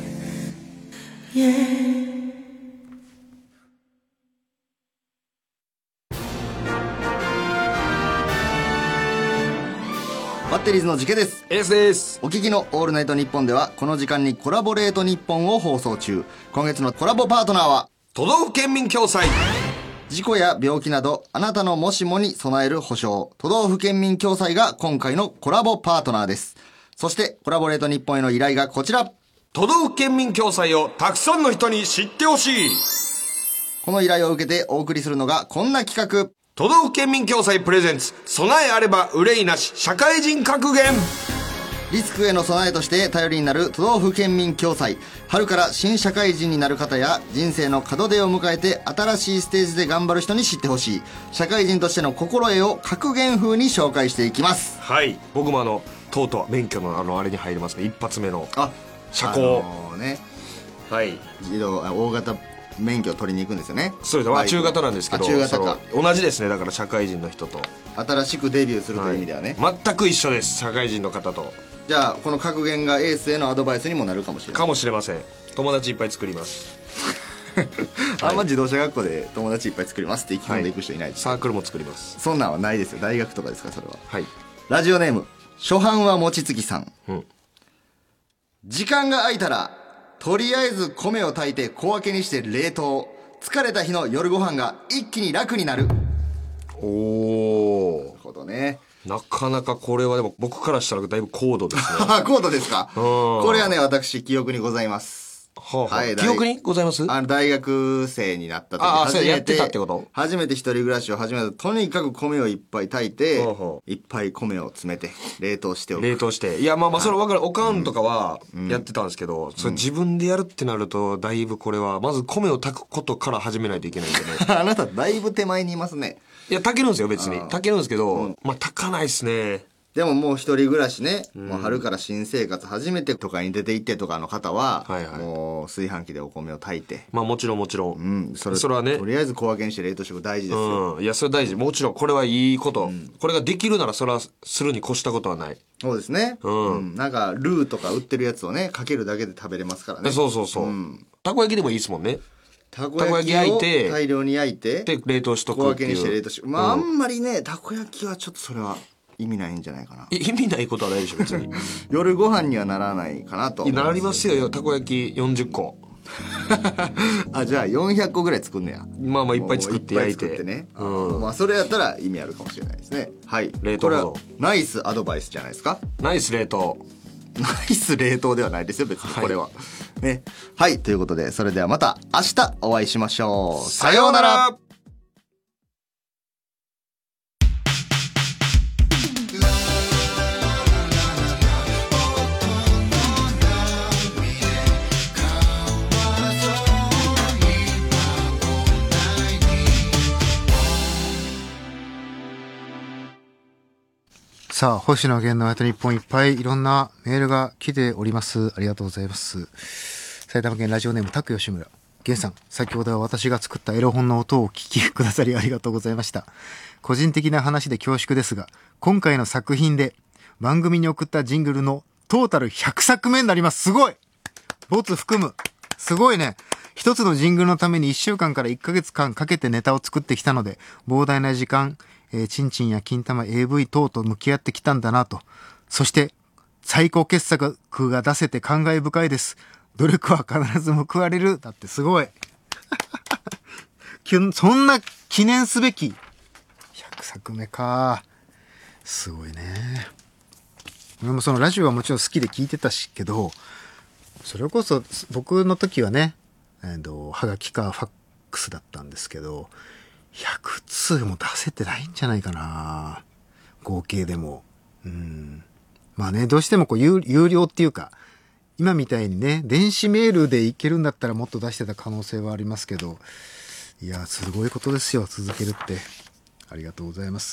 バッテリーズのジケです。 エースです。 お聞きのオールナイトニッポンではこの時間にコラボレートニッポンを放送中。今月のコラボパートナーは都道府県民共済。 事故や病気などあなたのもしもに備える保障、都道府県民共済が今回のコラボパートナーです。そしてコラボレート日本への依頼がこちら。 都道府県民共済をたくさんの人に知ってほしい。 この依頼を受けてお送りするのがこんな企画。 都道府県民共済プレゼンツ、備えあれば憂いなし社会人格言。 リスクへの備えとして頼りになる都道府県民共済。春から新社会人になる方や人生の門出を迎えて新しいステージで頑張る人に知ってほしい社会人としての心得を格言風に紹介していきます。 はい、僕もあのとうとう免許のあのあれに入りますね。一発目のあ車高、 あのー、ね、 はい自動大型免許を取りに行くんですよね。 そうです。まあ中型なんですけど、 中型か同じですね。だから社会人の人と新しくデビューするという意味ではね、 はい、全く一緒です。社会人の方と。 じゃあこの格言がエースへのアドバイスにもなるかもしれない。 かもしれません。友達いっぱい作りますあんま自動車学校で友達いっぱい作りますって意気込んでいく人いないです、 はい、サークルも作ります。 そんなんはないですよ。大学とかですかそれは。 はい。 ラジオネーム初版はもちつきさん、うん、時間が空いたらとりあえず米を炊いて小分けにして冷凍。疲れた日の夜ご飯が一気に楽になる。 おー、なるほどね。 なかなかこれはでも僕からしたらだいぶ高度ですね高度ですか。これはね私記憶にございます。 はあはあはい、 記憶にございます？ あの大学生になった時ああ初めてそうやってたってこと？ 初めて一人暮らしを始めたとにかく米をいっぱい炊いて、いっぱい米を詰めて冷凍しておく。 冷凍していやまあまあそれ分かる、おかんとかはやってたんですけど、それ自分でやるってなるとだいぶこれはまず米を炊くことから始めないといけないんでねあなただいぶ手前にいますね。 いや炊けるんですよ別に炊けるんですけど、まあ炊かないですね。 でももう一人暮らしね、もう春から新生活初めてとかに出て行ってとかの方は、もう炊飯器でお米を炊いて、 まあもちろんもちろん、 うん、それそれはねとりあえず小分けにして冷凍しておく大事ですよ、 うん、いやそれ大事、もちろんこれはいいこと、これができるならそれはするに越したことはない。 そうですね、 うんうん、なんかルーとか売ってるやつをねかけるだけで食べれますからね。 そうそうそう、うん、たこ焼きでもいいですもんね。 たこ焼きを大量に焼いてで冷凍しとく小分っていう。 けにして冷凍しまあ、うん、あんまりねたこ焼きはちょっとそれは意味ないんじゃないかな。 意味ないことはないでしょ別に夜ご飯にはならないかなと。 なりますよ、たこ焼きよんじゅっこあじゃあよんひゃっこぐらい作んねや。 まあまあいっぱい作って焼いていっぱい作ってね、 うん、 まあそれやったら意味あるかもしれないですね。はい冷凍保存、 これはナイスアドバイスじゃないですか。 ナイス冷凍ナイス冷凍ではないですよ別にこれは、はい、ね、はいということでそれではまた明日お会いしましょう。さようなら。 さあ、星野源の後日本いっぱいいろんなメールが来ております。ありがとうございます。埼玉県ラジオネームタク吉村。源さん、先ほどは私が作ったエロ本の音をお聞きくださりありがとうございました。個人的な話で恐縮ですが、今回の作品で番組に送ったジングルのトータルひゃくさくめになります。すごい！ボツ含む。すごいね。一つのジングルのためにいっしゅうかんからいっかげつかんかけてネタを作ってきたので、膨大な時間、えー、チンチンや金玉 エーブイ 等と向き合ってきたんだなと。そして、最高傑作が出せて感慨深いです。努力は必ず報われる。だってすごい。そんな記念すべきひゃくさくめか。すごいね。俺もそのラジオはもちろん好きで聞いてたしけど、それこそ僕の時はね、えーと、はがきかファックスだったんですけど、ひゃくつうも出せてないんじゃないかな。合計でも。うん。まあね、どうしてもこう有、有料っていうか、今みたいにね、電子メールでいけるんだったらもっと出してた可能性はありますけど、いや、すごいことですよ、続けるって。ありがとうございます。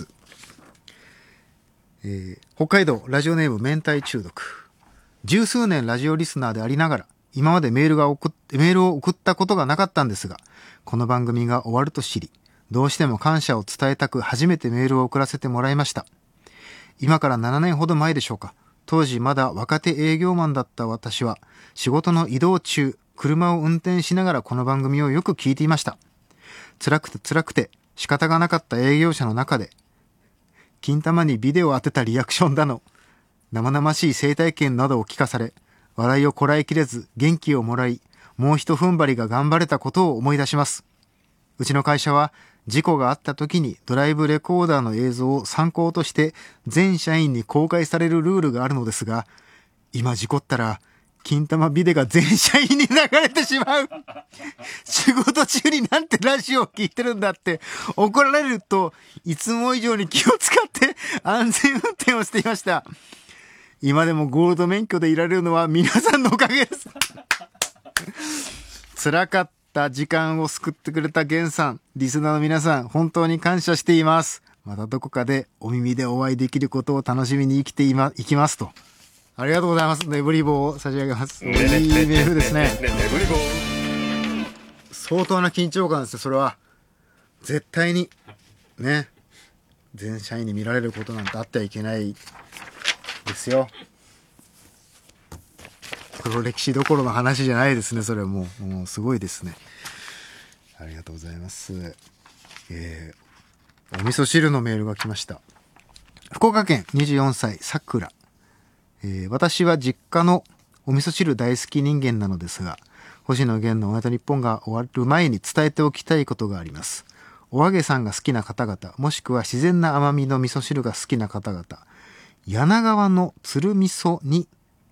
えー、北海道ラジオネーム明太中毒。十数年ラジオリスナーでありながら、今までメールが送っ、メールを送ったことがなかったんですが、この番組が終わると知り、どうしても感謝を伝えたく初めてメールを送らせてもらいました。今からななねんほど前でしょうか。当時まだ若手営業マンだった私は、仕事の移動中、車を運転しながらこの番組をよく聞いていました。辛くて辛くて仕方がなかった営業者の中で、金玉にビデオを当てたリアクションだの、生々しい生態験などを聞かされ、笑いをこらえきれず元気をもらい、もう一踏ん張りが頑張れたことを思い出します。うちの会社は事故があった時にドライブレコーダーの映像を参考として全社員に公開されるルールがあるのですが、今事故ったら金玉ビデが全社員に流れてしまう。仕事中になんてラジオを聞いてるんだって怒られると、いつも以上に気を使って安全運転をしていました。今でもゴールド免許でいられるのは皆さんのおかげです。辛かった時間を救ってくれたゲンさん、リスナーの皆さん、本当に感謝しています。またどこかでお耳でお会いできることを楽しみに生きていま、いきますと。ありがとうございます。ネブリボーを差し上げます。いいメールですね。相当な緊張感ですよ、それは。絶対に、ね、全社員に見られることなんてあってはいけないですよ。黒歴史どころの話じゃないですね。それはもう、もうすごいですね。ありがとうございます。えー、お味噌汁のメールが来ました。福岡県にじゅうよんさいさくら。えー、私は実家のお味噌汁大好き人間なのですが、星野源のオールナイトニッポンが終わる前に伝えておきたいことがあります。お揚げさんが好きな方々、もしくは自然な甘みの味噌汁が好きな方々、柳川の鶴味噌に、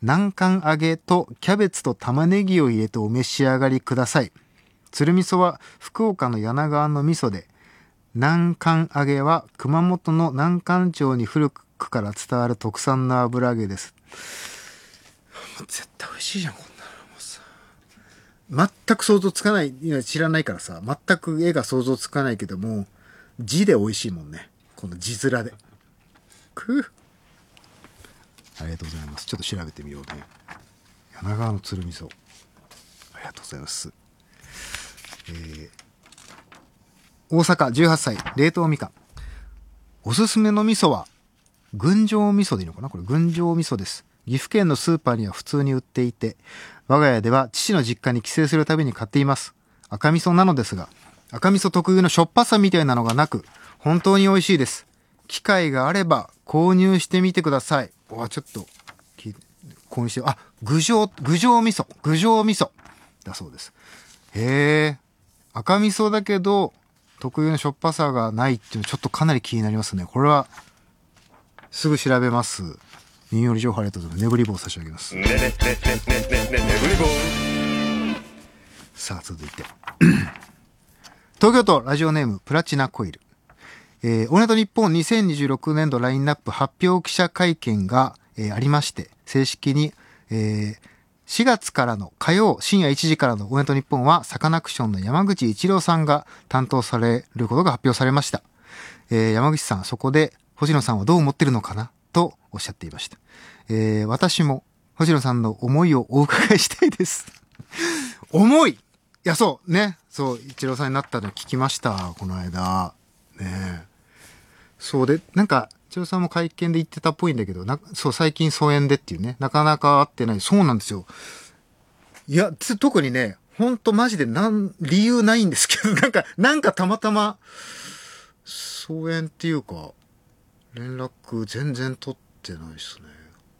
南関揚げとキャベツと玉ねぎを入れてお召し上がりください。鶴味噌は福岡の柳川の味噌で、南関揚げは熊本の南関町に古くから伝わる特産の油揚げです。絶対美味しいじゃん、こんなの。もうさ、全く想像つかない、いや知らないからさ、全く絵が想像つかないけども、字で美味しいもんね。この字面で。くぅ。ありがとうございます。ちょっと調べてみようね。柳川の鶴味噌。ありがとうございます。えー、大阪じゅうはっさい、冷凍みかん。おすすめの味噌は、群青味噌でいいのかな、これ群青味噌です。岐阜県のスーパーには普通に売っていて、我が家では父の実家に帰省するたびに買っています。赤味噌なのですが、赤味噌特有のしょっぱさみたいなのがなく、本当に美味しいです。機会があれば購入してみてください。わ、ちょっと、購入して、あ、郡上、郡上味噌、郡上味噌だそうです。へえ、赤味噌だけど、特有のしょっぱさがないっていうのちょっとかなり気になりますね。これは、すぐ調べます。耳寄り情報ありがとうございます。眠り棒を差し上げます。ねねねねねね眠り棒。さあ、続いて。東京都ラジオネームプラチナコイル。えー、オールナイトニッポンにせんにじゅうろくねんどラインナップ発表記者会見が、えー、ありまして、正式に、えー、しがつからの火曜深夜いちじからのオールナイトニッポンはサカナクションの山口一郎さんが担当されることが発表されました。えー、山口さん、そこで星野さんはどう思ってるのかなとおっしゃっていました。えー、私も星野さんの思いをお伺いしたいです。思い、いや、そうね、そう一郎さんになったの聞きました、この間ね。そうで、なんか一郎さんも会見で言ってたっぽいんだけど、なそう最近疎遠でっていうね、なかなか会ってない。そうなんですよ。いやつ特にね、ほんとマジでなん理由ないんですけど、なんかなんかたまたま疎遠っていうか連絡全然取ってないですね。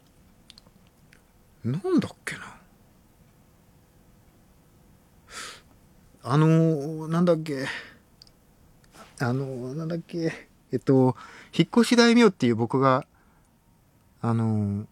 なんだっけな。あのー、なんだっけ。あのー、なんだっけ。えっと、引っ越し大名っていう僕が、あのー、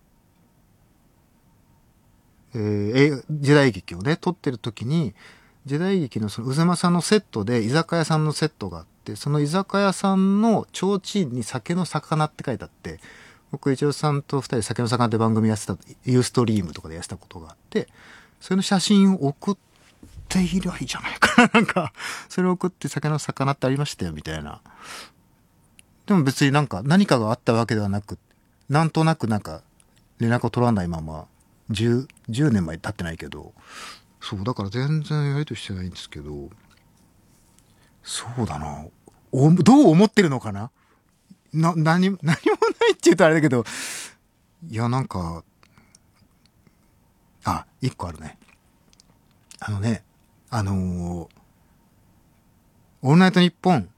えー、時代劇をね、撮ってる時に、時代劇のその渦政のセットで居酒屋さんのセットがあって、その居酒屋さんの提灯に酒の魚って書いてあって、僕一応さんと二人で酒の魚って番組やってた、ユーストリームとかでやってたことがあって、それの写真を送って以来じゃないかな。なんか、それを送って酒の魚ってありましたよ、みたいな。でも別になんか何かがあったわけではなく、なんとなくなんか連絡を取らないまま、10、じゅうねんまえ経ってないけど、そう、だから全然やりとりしてないんですけど、そうだな。お、どう思ってるのかな？な、何、何もないって言うとあれだけど、いや、なんか、あ、一個あるね。あのね、あのー、オールナイトニッポンって、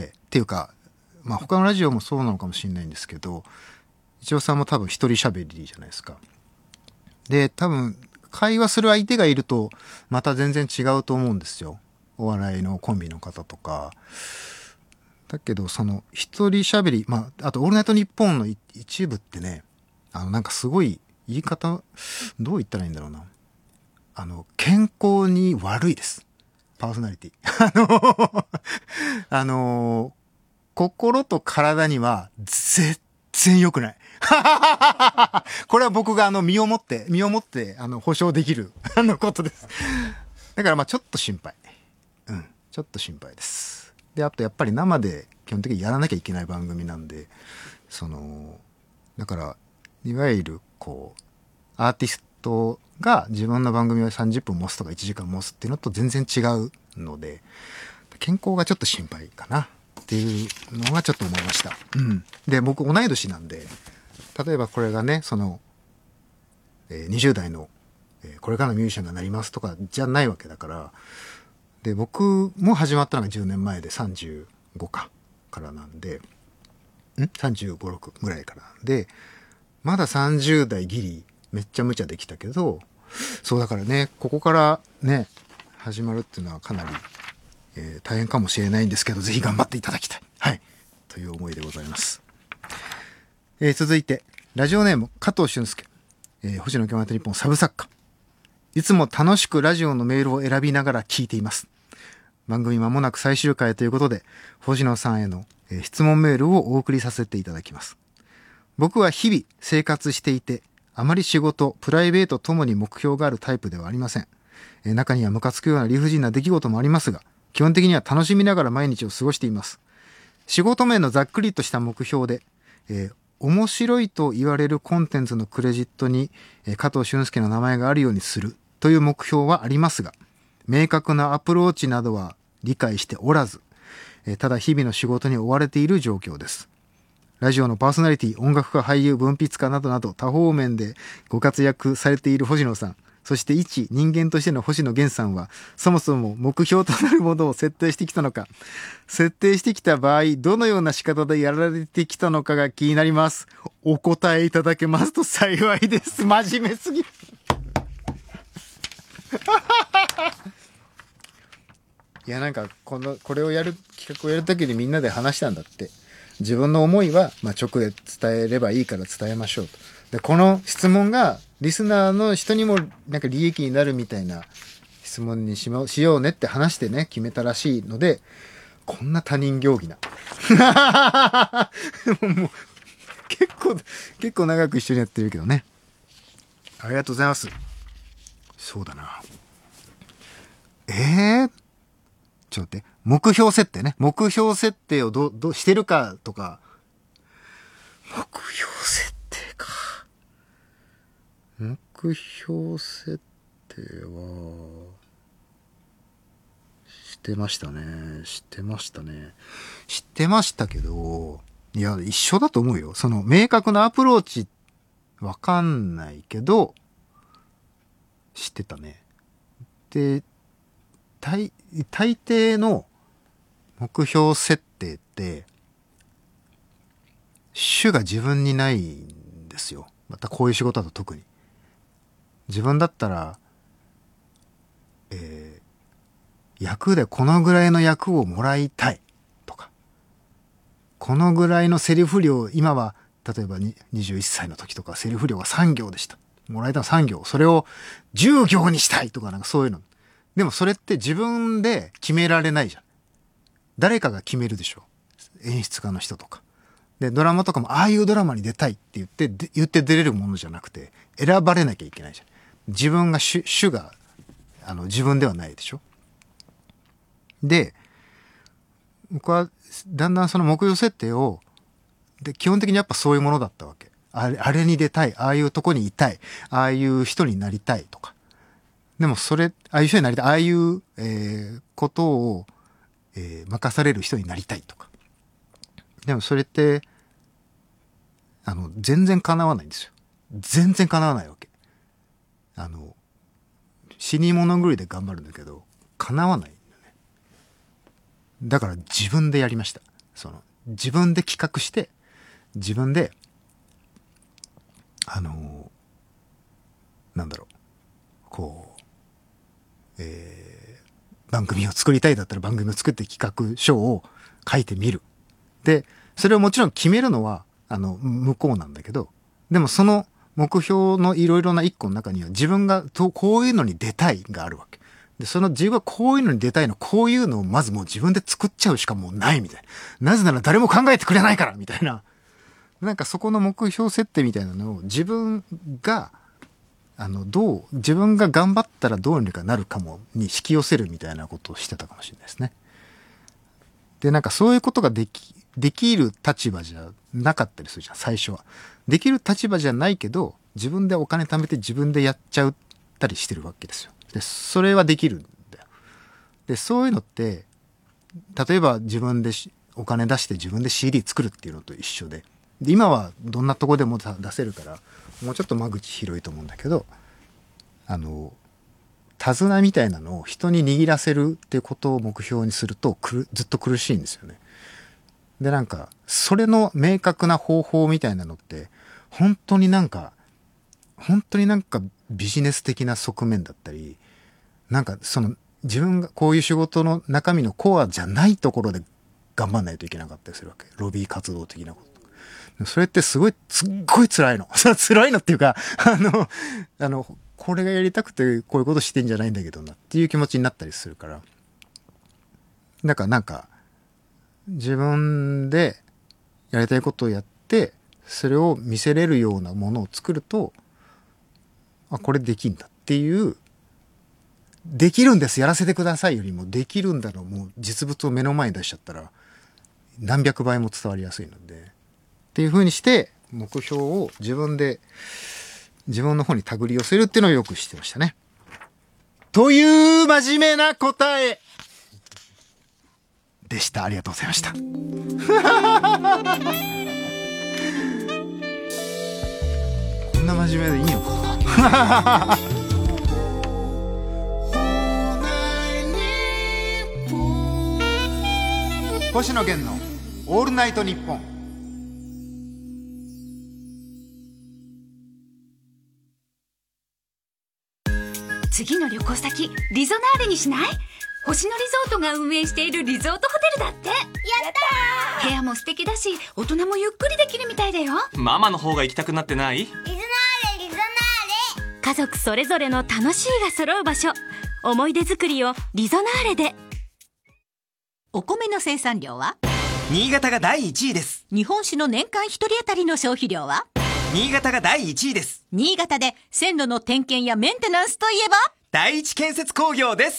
っていうか、まあ他のラジオもそうなのかもしれないんですけど、一応さんも多分一人喋りじゃないですか。で、多分、会話する相手がいると、また全然違うと思うんですよ。お笑いのコンビの方とか。だけど、その、一人喋り、まあ、あと、オールナイトニッポンの一部ってね、あの、なんかすごい、言い方、どう言ったらいいんだろうな。あの、健康に悪いです。パーソナリティ。あの、あの、心と体には絶対良くない。これは僕があの、身をもって、身をもって、あの、保証できる、あのことです。だからまあちょっと心配。うん、ちょっと心配です。で、あとやっぱり生で基本的にやらなきゃいけない番組なんで、その、だから、いわゆるこう、アーティストが自分の番組をさんじゅっぷん持つとかいちじかん持つっていうのと全然違うので、健康がちょっと心配かなっていうのがちょっと思いました。うん。で、僕同い年なんで、例えばこれがね、その、えー、にじゅう代の、えー、これからのミュージシャンがなりますとかじゃないわけだから、で、僕も始まったのがじゅうねんまえでさんじゅうごかからなんで、ん ?さんじゅうご、ろくぐらいからなんで、まださんじゅう代ギリめっちゃ無茶できたけど、そうだからね、ここからね、始まるっていうのはかなり、えー、大変かもしれないんですけど、ぜひ頑張っていただきたい。はい。という思いでございます。えー、続いて、 ラジオネーム加藤俊介、えー、星野京都日本サブ作家。いつも楽しくラジオのメールを選びながら聞いています。番組間もなく最終回ということで、星野さんへの、えー、質問メールをお送りさせていただきます。僕は日々生活していて、あまり仕事、プライベートともに目標があるタイプではありません。えー、中にはムカつくような理不尽な出来事もありますが、基本的には楽しみながら毎日を過ごしています。仕事面のざっくりとした目標で、えー、面白いと言われるコンテンツのクレジットに、えー、加藤俊介の名前があるようにするという目標はありますが、明確なアプローチなどは理解しておらず、えー、ただ日々の仕事に追われている状況です。ラジオのパーソナリティ、音楽家、俳優、文筆家などなど多方面でご活躍されている星野さん、そして一人間としての星野源さんは、そもそも目標となるものを設定してきたのか、設定してきた場合、どのような仕方でやられてきたのかが気になります。お答えいただけますと幸いです。真面目すぎる。いや、なんか、この、これをやる、企画をやるときにみんなで話したんだって。自分の思いは、まあ、直で伝えればいいから伝えましょうと。で、この質問が、リスナーの人にも、なんか利益になるみたいな質問にしも、しようねって話してね、決めたらしいので、こんな他人行儀な。もう、結構、結構長く一緒にやってるけどね。ありがとうございます。そうだな。えー、ちょっと待って。目標設定ね。目標設定をど、ど、してるかとか。目標設定か。目標設定は、してましたね。してましたね。知ってましたけど、いや、一緒だと思うよ。その、明確なアプローチ、わかんないけど、知ってたね。で、大、大抵の目標設定って、主が自分にないんですよ。またこういう仕事だと特に。自分だったら、えー、役でこのぐらいの役をもらいたいとか、このぐらいのセリフ量、今は例えばにじゅういっさいの時とかセリフ量がさん行でした。もらえたのさん行。それをじゅう行にしたいとかなんかそういうの。でもそれって自分で決められないじゃん。誰かが決めるでしょ。演出家の人とか。で、ドラマとかもああいうドラマに出たいって言って、言って出れるものじゃなくて、選ばれなきゃいけないじゃん。自分が主、主が、あの、自分ではないでしょ。で、僕は、だんだんその目標設定を、で、基本的にやっぱそういうものだったわけ。あれ、あれに出たい。ああいうとこにいたい。ああいう人になりたいとか。でもそれ、ああいう人になりたい。ああいう、えー、ことを、えー、任される人になりたいとか。でもそれって、あの、全然叶わないんですよ。全然叶わないわけ。あの、死に物狂いで頑張るんだけど、叶わないんだね。だから自分でやりました。その、自分で企画して、自分で、あの、なんだろう、こう、えー、番組を作りたいだったら番組を作って企画書を書いてみる。で、それをもちろん決めるのは、あの、向こうなんだけど、でもその目標のいろいろな一個の中には自分がこういうのに出たいがあるわけ。で、その自分がこういうのに出たいの、こういうのをまずもう自分で作っちゃうしかもうないみたいな。なぜなら誰も考えてくれないからみたいな。なんかそこの目標設定みたいなのを自分が、あの、どう、自分が頑張ったらどうにかなるかもに引き寄せるみたいなことをしてたかもしれないですね。で、なんかそういうことができ、できる立場じゃなかったりするじゃん、最初は。できる立場じゃないけど、自分でお金貯めて自分でやっちゃったりしてるわけですよ。で、それはできるんだよ。で、そういうのって、例えば自分でお金出して自分で シーディー 作るっていうのと一緒で、で今はどんなとこでも出せるから、もうちょっと間口広いと思うんだけど、あの、手綱みたいなのを人に握らせるっていうことを目標にするとくるずっと苦しいんですよね。で、なんか、それの明確な方法みたいなのって、本当になんか、本当になんかビジネス的な側面だったり、なんかその自分がこういう仕事の中身のコアじゃないところで頑張んないといけなかったりするわけ。ロビー活動的なこと。 それってすごい、すっごい辛いの。辛いのっていうか、あの、あの、これがやりたくてこういうことしてんじゃないんだけどなっていう気持ちになったりするから。だからなんか、自分でやりたいことをやって、それを見せれるようなものを作ると、あ、これできんだっていう、できるんです、やらせてくださいよりも、できるんだろう、もう実物を目の前に出しちゃったら、何百倍も伝わりやすいので、っていう風にして、目標を自分で、自分の方に手繰り寄せるっていうのをよく知ってましたね。という真面目な答えでした。ありがとうございました。こんな真面目でいいのかな。星野源のオールナイトニッポン。 次の旅行先リゾナーレにしない？星野リゾートが運営しているリゾートホテルだって。やったー。部屋も素敵だし、大人もゆっくりできるみたいだよ。 ママの方が行きたくなってない？ リゾナーレリゾナーレ。家族それぞれの楽しいが揃う場所、思い出作りをリゾナーレで。 お米の生産量は？ 新潟がだいいちいです。 日本酒の年間一人当たりの消費量は？ 新潟がだいいちいです。 新潟で線路の点検やメンテナンスといえば？ 第一建設工業です。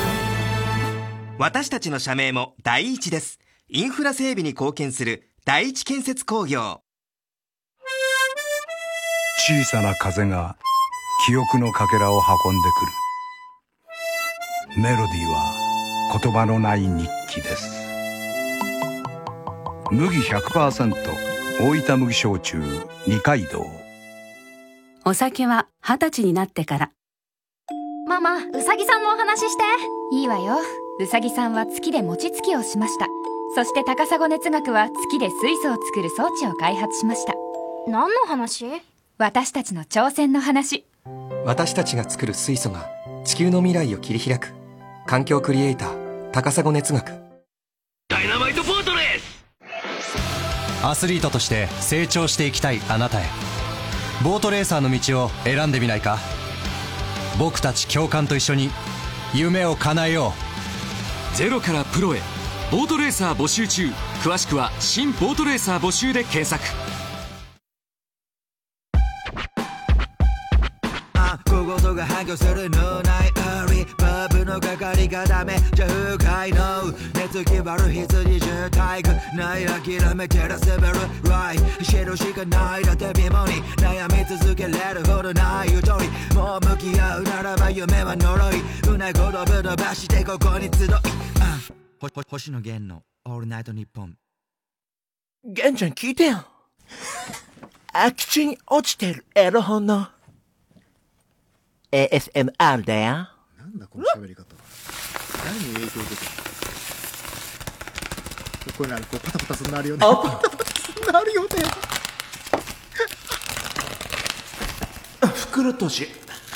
私たちの社名も第一です。インフラ整備に貢献する第一建設工業。 小さな風が記憶のかけらを運んでくる。メロディーは言葉のない日記です。麦 ひゃくパーセント 大分麦焼酎二階堂。 お酒は二十歳になってから。 ママ、うさぎさんのお話して。いいわよ。うさぎさんは月で餅つきをしました。そして高砂熱学は月で水素を作る装置を開発しました。何の話？私たちの挑戦の話。 私たちが作る水素が地球の未来を切り開く。環境クリエイター高砂熱学。 ダイナマイトボートレース。 アスリートとして成長していきたいあなたへ、ボートレーサーの道を選んでみないか。僕たち教官と一緒に夢を叶えよう。ゼロからプロへ、ボートレーサー募集中。詳しくは新ボートレーサー募集で検索。 あ、小言が反響するのないアリバブのかかりがダメじゃ不快の寝つき悪い羊渋滞がない諦めてらせべるライ知るしかないだって微妙に悩み続けれるほどないゆとりもう向き合うならば夢は呪いうなことぶ伸ばしてここに集い、あ、ほほ星野源のオールナイトニッポン。 源ちゃん聞いてよ。空き地に落ちてるエロ本の エーエスエムアール だよ。 なんだこの喋り方。何に影響出てる？こういうのある、こうパタパタすんなるよね。パタパタすんなるよね。 袋とじ。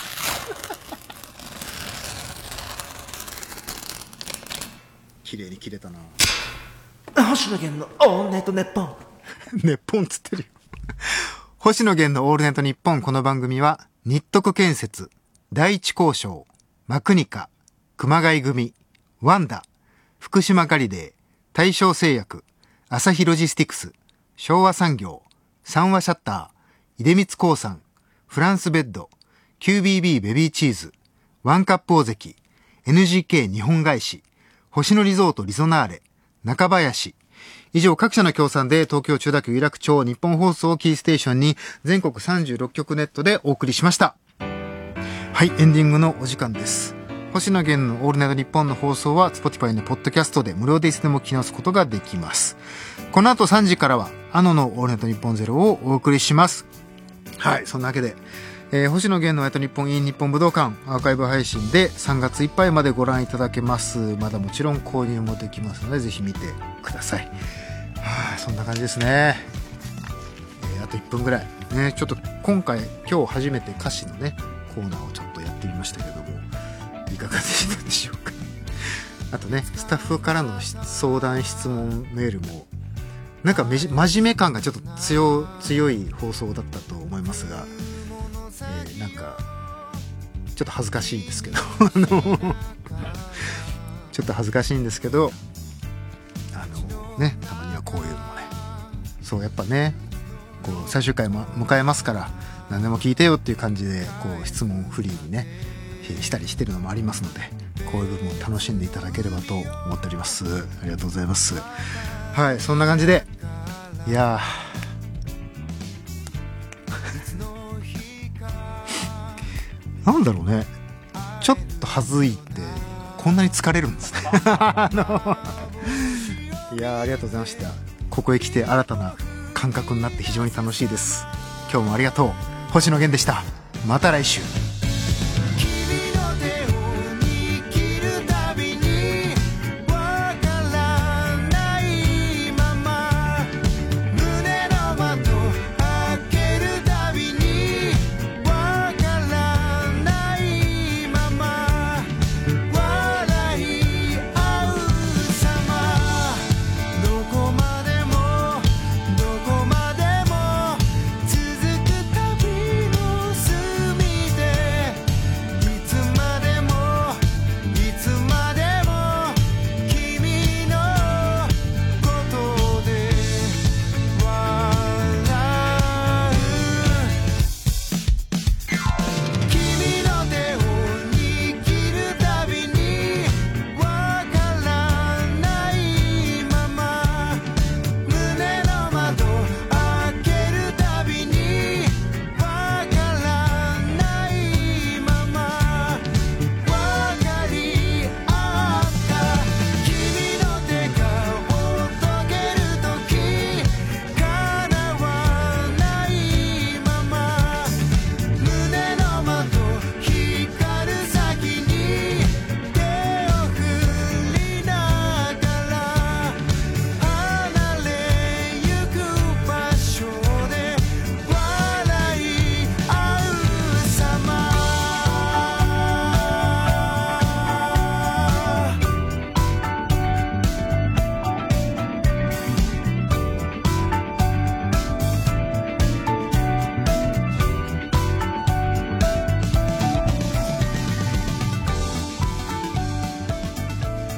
綺麗に切れたな。 星野源のオールナイトネッポン。 ネッポンつってるよ。星野源のオールナイトニッポン。この番組は日徳建設、第一交渉、マクニカ、熊谷組、ワンダ、福島ガリデー、大正製薬、朝日ロジスティクス、昭和産業、三和シャッター、出光興産、フランスベッド、キュービービー ベビーチーズ、ワンカップ大関、エヌジーケー 日本返し、星野リゾートリゾナーレ、中林。以上各社の協賛で東京千代田区有楽町日本放送キーステーションに全国さんじゅうろっきょくネットでお送りしました。はい、エンディングのお時間です。星野源のオールナイトニッポンの放送は Spotify のポッドキャストで無料でいつでも聞き直すことができます。この後さんじからはあののオールナイトニッポンゼロをお送りします。はい、そんなわけで、えー、星野源のオールナイトニッポン in 日本武道館アーカイブ配信でさんがついっぱいまでご覧いただけます。まだもちろん購入もできますのでぜひ見てください。はあ、そんな感じですね。えー、あといっぷんぐらいね。ちょっと今回今日初めて歌詞のねコーナーをちょっとやってみましたけども、いかがでしたでしょうか。あとね、スタッフからの相談質問メールもなんかめじ真面目感がちょっと強強い放送だったと思いますが、えー、なんかちょっと恥ずかしいんですけどあのちょっと恥ずかしいんですけど、あのね、たまにはこういうのもね、そうやっぱね、こう最終回も迎えますから何でも聞いてよっていう感じでこう質問フリーにねしたりしてるのもありますので、こういう部分を楽しんでいただければと思っております。ありがとうございます。はい、そんな感じで、いやなんだろうね、ちょっと恥ずいってこんなに疲れるんですねあのいやありがとうございました。ここへ来て新たな感覚になって非常に楽しいです。今日もありがとう。星野源でした。また来週。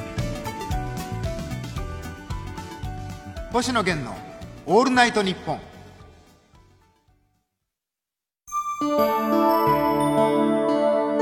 星野源のオールナイトニッポン。